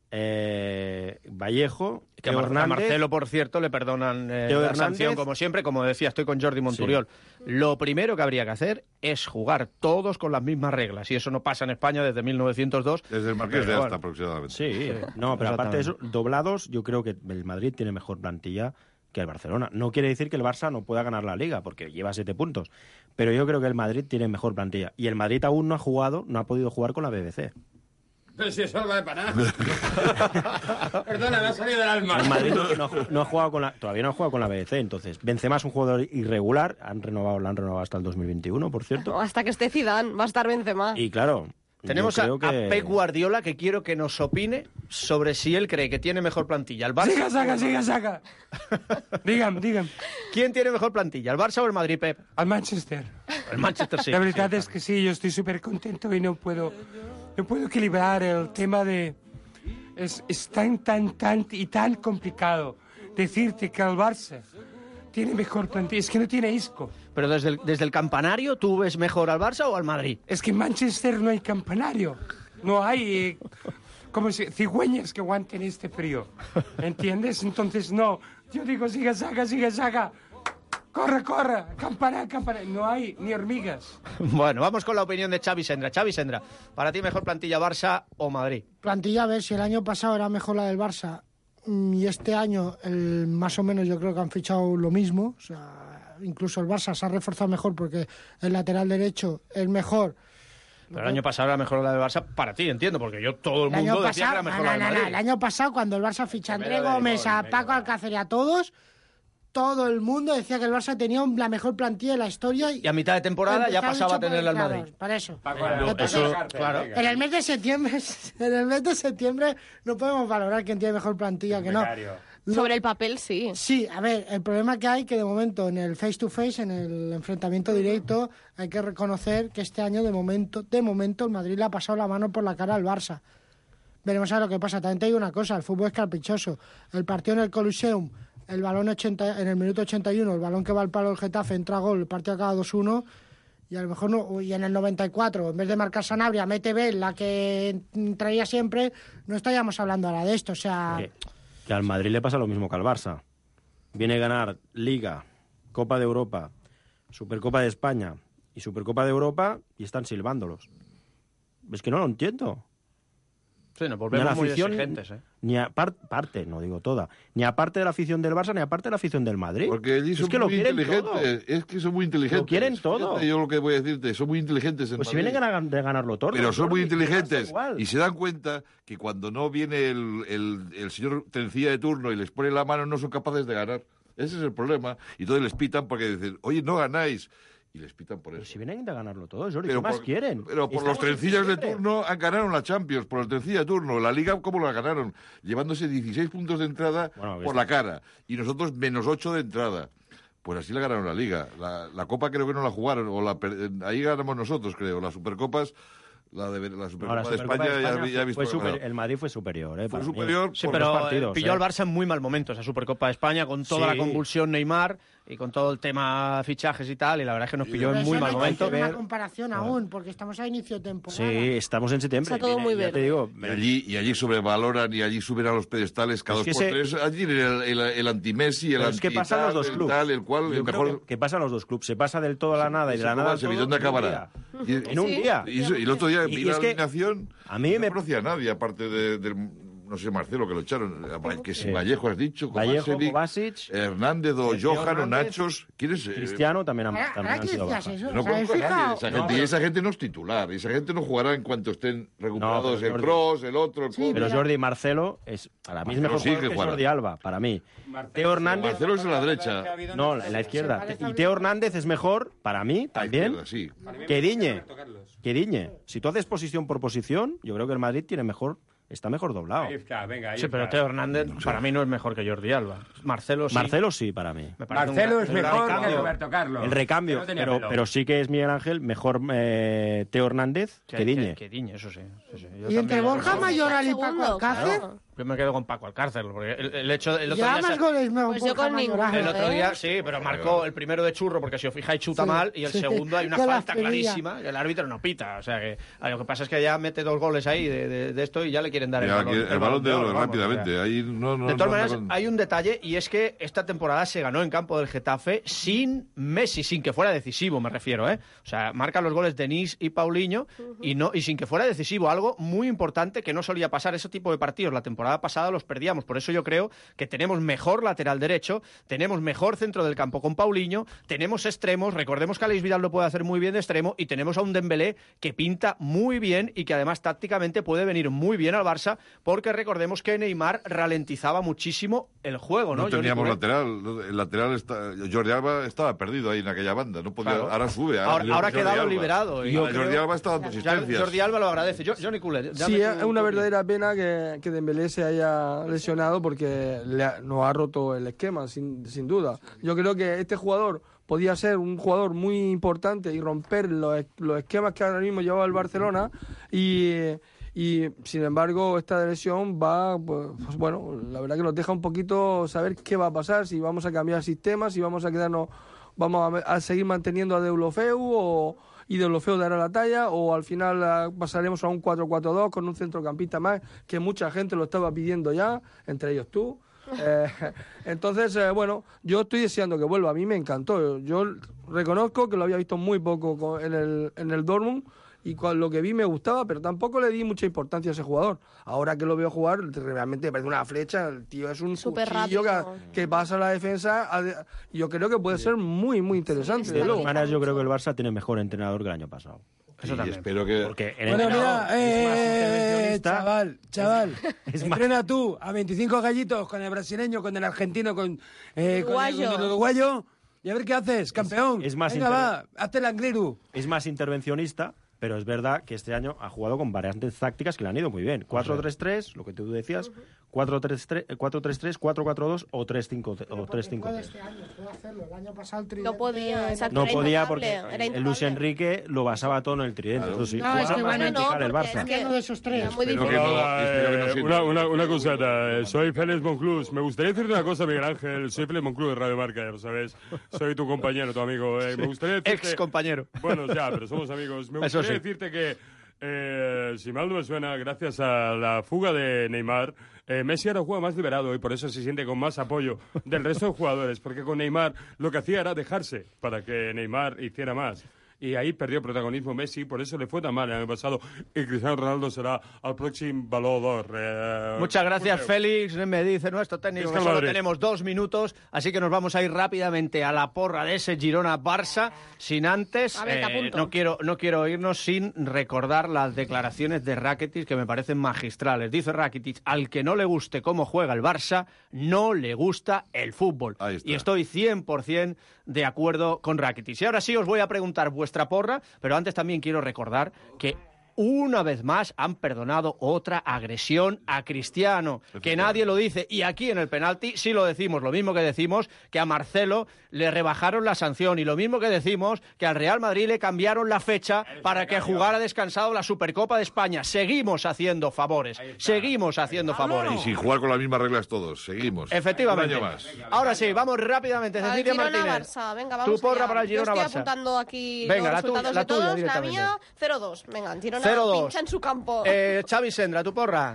eh, Vallejo, Que a, Teo Mar- a Hernández. Marcelo, por cierto, le perdonan eh, Teo la Hernández. sanción, como siempre. Como decía, estoy con Jordi Monturiol. Lo primero que habría que hacer es jugar todos con las mismas reglas. Y eso no pasa en España desde mil novecientos dos. Desde el Marqués de Pero Asta, bueno. aproximadamente. Sí, no, pero aparte de eso, doblados, yo creo que el Madrid tiene mejor plantilla que el Barcelona. No quiere decir que el Barça no pueda ganar la Liga, porque lleva siete puntos. Pero yo creo que el Madrid tiene mejor plantilla. Y el Madrid aún no ha jugado, no ha podido jugar con la B B C. Pero si eso no vale para nada. Perdona, me ha salido del alma. El Madrid no, no, no ha jugado con la, todavía no ha jugado con la B B C, entonces Benzema es un jugador irregular, han renovado, lo han renovado hasta el dos mil veintiuno, por cierto. Hasta que esté Zidane, va a estar Benzema. Y claro, tenemos a, que... a Pep Guardiola, que quiero que nos opine sobre si él cree que tiene mejor plantilla. ¿El Barça? Siga, saca, siga, saca. Dígame, dígame. ¿Quién tiene mejor plantilla, el Barça o el Madrid, Pep? Al Manchester. El Manchester, sí. La verdad sí, es que sí, yo estoy súper contento y no puedo, no puedo equilibrar el tema de... Es, es tan, tan, tan y tan complicado decirte que el Barça tiene mejor plantilla. Es que no tiene Isco. Pero desde el, desde el campanario, ¿tú ves mejor al Barça o al Madrid? Es que en Manchester no hay campanario. No hay eh, como si, cigüeñas que aguanten este frío. ¿Entiendes? Entonces, no. Yo digo, siga, saca, siga, saca. Corre, corre. Campana, campana. No hay ni hormigas. Bueno, vamos con la opinión de Xavi Sendra. Xavi Sendra, ¿para ti mejor plantilla Barça o Madrid? Plantilla, a ver, si el año pasado era mejor la del Barça y este año el, más o menos yo creo que han fichado lo mismo. O sea... Incluso el Barça se ha reforzado mejor porque el lateral derecho es mejor. Pero el año pasado era mejor la del Barça para ti, entiendo, porque yo todo el, el mundo decía pasado, que era mejor no, la del Madrid. No, no, el año pasado, cuando el Barça ficha a André Gómez, a Paco Alcácer y a todos, todo el mundo decía que el Barça tenía la mejor plantilla de la historia. Y, y a mitad de temporada ya pasaba a tenerle al Madrid. Para eso. Paco, eso claro. En el mes de septiembre, en el mes de septiembre no podemos valorar quién tiene mejor plantilla que no. No. Sobre el papel, sí. Sí, a ver, el problema que hay que de momento en el face to face, en el enfrentamiento directo, hay que reconocer que este año de momento, de momento el Madrid le ha pasado la mano por la cara al Barça. Veremos a ver lo que pasa. También te digo una cosa, el fútbol es caprichoso. El partido en el Coliseum, el balón ochenta, en el minuto ochenta y uno, el balón que va al palo del Getafe, entra gol, el partido acaba dos uno, y a lo mejor no, y en el noventa y cuatro, en vez de marcar Sanabria, mete Bell, la que traía siempre, no estaríamos hablando ahora de esto, o sea... Okay. Que al Madrid le pasa lo mismo que al Barça. Viene a ganar Liga, Copa de Europa, Supercopa de España y Supercopa de Europa y están silbándolos. Es que no lo entiendo. Sí, nos volvemos muy afición, exigentes, ¿eh? Ni a par, parte, no digo toda, ni aparte de la afición del Barça, ni aparte de la afición del Madrid. Porque allí son es que muy lo inteligentes. Todo. Es que son muy inteligentes. Lo quieren todo. Fíjate, yo lo que voy a decirte, son muy inteligentes en Pues Madrid. si vienen a, de ganarlo todo. Pero son muy inteligentes. Igual. Y se dan cuenta que cuando no viene el, el, el señor Trencilla de turno y les pone la mano, no son capaces de ganar. Ese es el problema. Y entonces les pitan porque dicen, oye, no ganáis. Y les pitan por eso. Pero si vienen de ganarlo todo, Jordi, pero ¿qué más por, quieren? Pero por los trencillas de turno han ganaron la Champions, por el trencilla de turno. La Liga, ¿cómo la ganaron? Llevándose dieciséis puntos de entrada bueno, por la cara. Y nosotros menos ocho de entrada. Pues así la ganaron la Liga. La, la Copa creo que no la jugaron. o la Ahí ganamos nosotros, creo. Las Supercopas... La, de, la Supercopa no, la de España, de España ya, ya he visto... Super, el Madrid fue superior, ¿eh? Fue superior sí, pero partidos, pilló eh. al Barça en muy mal momento esa Supercopa de España, con toda sí. la convulsión Neymar y con todo el tema fichajes y tal, y la verdad es que nos pilló pero en muy mal momento. Hay una comparación aún, porque estamos a inicio de temporada. Sí, estamos en septiembre. Está todo muy bien. Te digo, y, allí, y allí sobrevaloran y allí suben a los pedestales cada es dos por se... tres. Allí el, el, el anti-Messi, el anti es que pasan los dos clubes. Tal, el cual, el mejor... que, que pasan los dos clubes. Se pasa del todo a la nada y de la nada al ¿Dónde acabará? En un día. Y el otro día vi la alineación. A mí no me conocía a nadie, aparte de, de, no sé, Marcelo, que lo echaron. Que si Vallejo has dicho, Vallejo, Kovacic, Hernández o Johan o Nachos. ¿Quién es? Cristiano también, han, también han sido bajas. No conozco a nadie. Esa gente, y esa gente no es titular. Esa gente no jugará en cuanto estén recuperados no, el Kroos, el otro, el sí, Pero Jordi Marcelo es para mí es mejor jugador que Jordi Alba, para mí. Marcelo, Teo Hernández... Marcelo es en la derecha. No, en la izquierda. Y Teo Hernández es mejor, para mí, también, sí. que Diñe. Que Diñe. Si tú haces posición por posición, yo creo que el Madrid tiene mejor... Está mejor doblado. Ahí está, venga, ahí sí, está. pero Teo Hernández para mí no es mejor que Jordi Alba. Marcelo sí. Marcelo sí, para mí. Marcelo un, es un mejor recambio. que Roberto Carlos. El recambio, no pero, pero sí que es Miguel Ángel mejor eh, Teo Hernández que, que Diñe. Que, que Diñe, eso sí. sí, sí. Y entre Borja Mayoral y Paco Alcácer... Claro. Yo me quedo con Paco Alcácer, porque el, el hecho el otro ya día más se... goles me pues yo con ninguno. El otro día sí, pero marcó el primero de churro, porque si os fijáis chuta sí, mal, y el sí. segundo hay una que falta clarísima, que el árbitro no pita. O sea, que lo que pasa es que ya mete dos goles ahí de, de, de esto y ya le quieren dar el, ya, balón, el, el balón de oro, vamos, rápidamente. O sea. Ahí no, no, de todas no, maneras, no, no. hay un detalle, y es que esta temporada se ganó en campo del Getafe sin Messi, sin que fuera decisivo, me refiero, ¿eh? O sea, marcan los goles Denis y Paulinho, uh-huh. y no y sin que fuera decisivo, algo muy importante que no solía pasar ese tipo de partidos la temporada temporada pasada los perdíamos. Por eso yo creo que tenemos mejor lateral derecho, tenemos mejor centro del campo con Paulinho, tenemos extremos, recordemos que Aleix Vidal lo puede hacer muy bien de extremo, y tenemos a un Dembélé que pinta muy bien y que además tácticamente puede venir muy bien al Barça, porque recordemos que Neymar ralentizaba muchísimo el juego, ¿no? No teníamos lateral, el lateral está, Jordi Alba estaba perdido ahí en aquella banda, no podía, claro. Ahora sube. Ahora, ahora, ahora ha quedado Alba. liberado. Y Jordi creo, Alba está dando asistencias. Jordi Alba lo agradece. Yo, Johnny Culler. Sí, es una verdadera pena que, que Dembélé se haya lesionado porque le ha, nos ha roto el esquema, sin, sin duda. Yo creo que este jugador podía ser un jugador muy importante y romper los, los esquemas que ahora mismo llevaba el Barcelona, y, y sin embargo esta lesión va, pues, pues bueno, la verdad que nos deja un poquito saber qué va a pasar, si vamos a cambiar sistemas, si vamos a quedarnos, vamos a, a seguir manteniendo a Deulofeu o y Deulofeu dará la talla, o al final uh, pasaremos a un cuatro cuatro dos con un centrocampista más, que mucha gente lo estaba pidiendo ya, entre ellos tú. Eh, entonces, eh, bueno, yo estoy deseando que vuelva. A mí me encantó. Yo reconozco que lo había visto muy poco en el, en el Dortmund, y con lo que vi me gustaba, pero tampoco le di mucha importancia a ese jugador. Ahora que lo veo jugar, realmente me parece una flecha. El tío es un Súper cuchillo que, que pasa a la defensa. A, yo creo que puede ser muy, muy interesante. De todas maneras, yo creo que el Barça tiene mejor entrenador que el año pasado. Eso también. Espero que... Porque el bueno, mira, eh, eh, chaval, chaval, es entrena más... tú a veinticinco gallitos con el brasileño, con el argentino, con, eh, con, el, con el uruguayo, y a ver qué haces, campeón. Es, es más Venga, inter... va, hazte el angleru. Es más intervencionista, pero es verdad que este año ha jugado con variantes tácticas que le han ido muy bien. cuatro tres tres, lo que tú decías, cuatro tres tres, cuatro cuatro dos o tres cinco tres. Este año puede hacerlo. El año pasado el tridente... No podía, exacto. No era podía intocable, porque el Luis Enrique lo basaba todo en el tridente. Claro. Sí. No, es que van a indicar el Barça. Es que uno de esos tres. Muy Espero que difícil. no, espero que no Eh, sirva. una, una, una coseta, eh, soy Félix Monclús. Me gustaría decirte una cosa, Miguel Ángel. Soy Félix Monclús de Radio Marca, ya lo sabes. Soy tu compañero, tu amigo. Eh. Me gustaría decirte... Ex compañero. Bueno, ya, pero somos amigos. Me Eso gustaría sí. decirte que, eh, si mal no me suena, gracias a la fuga de Neymar, eh, Messi ahora juega más liberado y por eso se siente con más apoyo del resto de jugadores, porque con Neymar lo que hacía era dejarse para que Neymar hiciera más. Y ahí perdió protagonismo Messi, por eso le fue tan mal el año pasado. Y Cristiano Ronaldo será al próximo Balón d'Or. Eh, Muchas gracias, Félix. Me dice nuestro técnico Es que que solo Madrid. tenemos dos minutos, así que nos vamos a ir rápidamente a la porra de ese Girona-Barça, sin antes, A ver, te eh, apunto. no quiero no quiero irnos sin recordar las declaraciones de Rakitic, que me parecen magistrales. Dice Rakitic: al que no le guste cómo juega el Barça, no le gusta el fútbol. Ahí está. Y estoy cien por ciento de acuerdo con Rakitic. Y ahora sí os voy a preguntar vuestra porra, pero antes también quiero recordar que una vez más han perdonado otra agresión a Cristiano, que nadie lo dice, y aquí en el penalti sí lo decimos, lo mismo que decimos que a Marcelo le rebajaron la sanción, y lo mismo que decimos que al Real Madrid le cambiaron la fecha para que jugara descansado la Supercopa de España. Seguimos haciendo favores, seguimos haciendo favores. Y sin jugar con las mismas reglas todos, seguimos. Efectivamente. Un año más. Ahora sí, vamos rápidamente, Al Cecilia Girona Martínez. Barça, venga, vamos Tu porra allá. para el Girona Yo Barça. estoy apuntando aquí Venga, los la tuya- resultados la de tuya todos. La directamente. mía, cero dos. Venga, el Girona cero dos. pincha en su campo. Eh, Xavi Sendra, tu porra.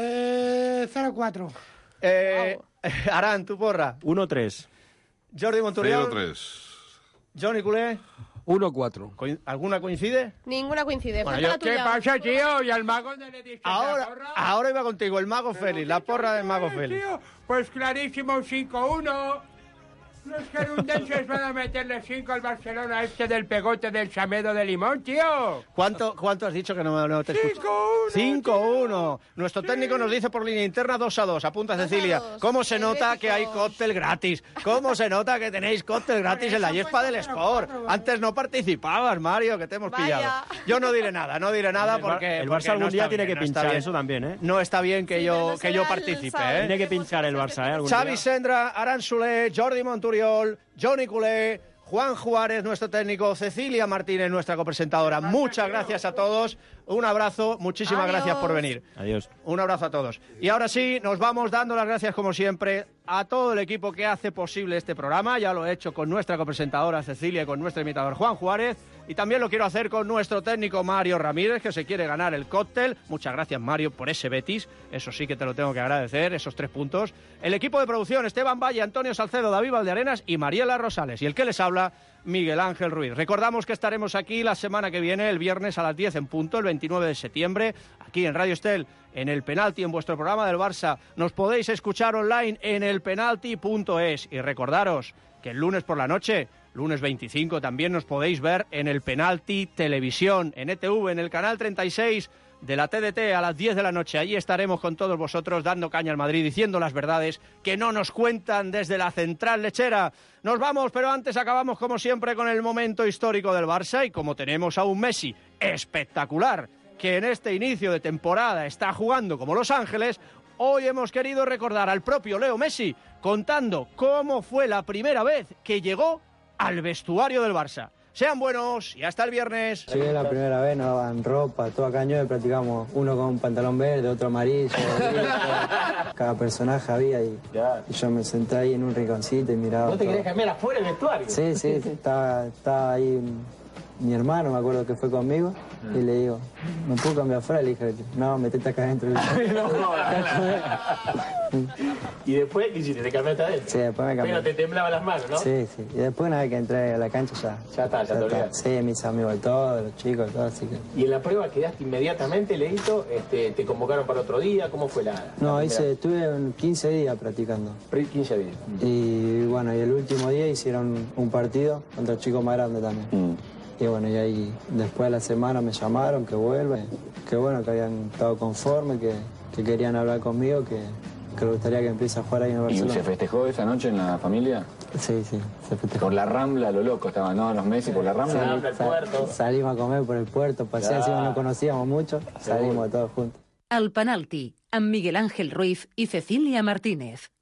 Eh, cero cuatro. Eh, Arán, tu porra. uno tres. Jordi Monturiol. cero tres. Johnny Culé. uno cuatro. Coin- ¿Alguna coincide? Ninguna coincide. Bueno, Falta yo- la ¿Qué tuya. pasa, tío? ¿Y al mago no le diste la Ahora, porra? ahora iba contigo, el Mago Félix, la porra del Mago Eh, Félix. tío, pues clarísimo, cinco uno. Los gerundenses van a meterle cinco al Barcelona este del pegote del chamedo de limón, tío. ¿Cuánto, ¿Cuánto has dicho que no, no te escucho? cinco uno. Nuestro técnico nos dice por línea interna dos a dos. Apunta Cecilia. dos. ¿Cómo se nota Helvéticos. que hay cóctel gratis? ¿Cómo se nota que tenéis cóctel gratis en la Yespa del Sport? Antes no participabas, Mario, que te hemos Vaya. pillado. Yo no diré nada, no diré nada El Bar- porque... el porque Barça algún no día está tiene bien, que no está pinchar bien. eso también, ¿eh? No está bien que Sí, yo, pero no que yo será el participe, sábado. ¿eh? Tiene que pinchar el Barça, ¿eh? Algún Xavi día. Sendra, Arán Solé, Jordi Monturiol, Johnny Culé, Juan Juárez, nuestro técnico, Cecilia Martínez, nuestra copresentadora. Muchas gracias a todos. Un abrazo, muchísimas Adiós. gracias por venir. Adiós. Un abrazo a todos. Y ahora sí, nos vamos dando las gracias, como siempre, a todo el equipo que hace posible este programa. Ya lo he hecho con nuestra copresentadora Cecilia y con nuestro imitador Juan Juárez. Y también lo quiero hacer con nuestro técnico Mario Ramírez, que se quiere ganar el cóctel. Muchas gracias, Mario, por ese Betis. Eso sí que te lo tengo que agradecer, esos tres puntos. El equipo de producción, Esteban Valle, Antonio Salcedo, David Valdearenas y Mariela Rosales. Y el que les habla, Miguel Ángel Ruiz. Recordamos que estaremos aquí la semana que viene, el viernes a las diez en punto, el veintinueve de septiembre, aquí aquí en Radio Estel, en El Penalti, en vuestro programa del Barça. Nos podéis escuchar online en elpenalti punto es. Y recordaros que el lunes por la noche, lunes veinticinco, también nos podéis ver en El Penalti Televisión, en E T V, en el canal treinta y seis de la T D T a las diez de la noche. Allí estaremos con todos vosotros dando caña al Madrid, diciendo las verdades que no nos cuentan desde la central lechera. Nos vamos, pero antes acabamos como siempre con el momento histórico del Barça, y como tenemos a un Messi espectacular que en este inicio de temporada está jugando como Los Ángeles, hoy hemos querido recordar al propio Leo Messi contando cómo fue la primera vez que llegó al vestuario del Barça. Sean buenos y hasta el viernes. Llegué la primera vez, nos daban ropa, todo a cañón, practicamos uno con un pantalón verde, otro amarillo. Cada personaje había y, y yo me senté ahí en un rinconcito y miraba. ¿No te todo. querés cambiar afuera del vestuario? Sí, sí, estaba, estaba ahí mi hermano, me acuerdo que fue conmigo, y le digo, ¿me puedo cambiar afuera? Le dije, no, metete acá adentro. ¿Y después qué hiciste? ¿Te cambiaste adentro? Sí, después me cambié. Pero te temblaban las manos, ¿no? Sí, sí. Y después una vez que entré a la cancha ya... Ya está, ya te olvidaste. Sí, mis amigos, todos, los chicos, todo, así que... ¿Y en la prueba quedaste inmediatamente, Leito? Este, ¿Te convocaron para otro día? ¿Cómo fue la...? No, la hice, estuve en quince días practicando. quince días. Y bueno, y el último día hicieron un partido contra chicos más grandes también. Mm. Y bueno, y ahí después de la semana me llamaron que vuelva, y que bueno, que habían estado conformes, que, que querían hablar conmigo, que, que les gustaría que empiece a jugar ahí en el ¿Y Barcelona. se festejó esa noche en la familia? Sí, sí, se festejó. Por la Rambla, lo loco, estaban, ¿no? Los Messi por la Rambla. Sal- sal- salimos a comer por el puerto, pasé, encima no conocíamos mucho, salimos todos juntos. El Penalti, amb Miguel Ángel Ruiz i Cecília Martínez.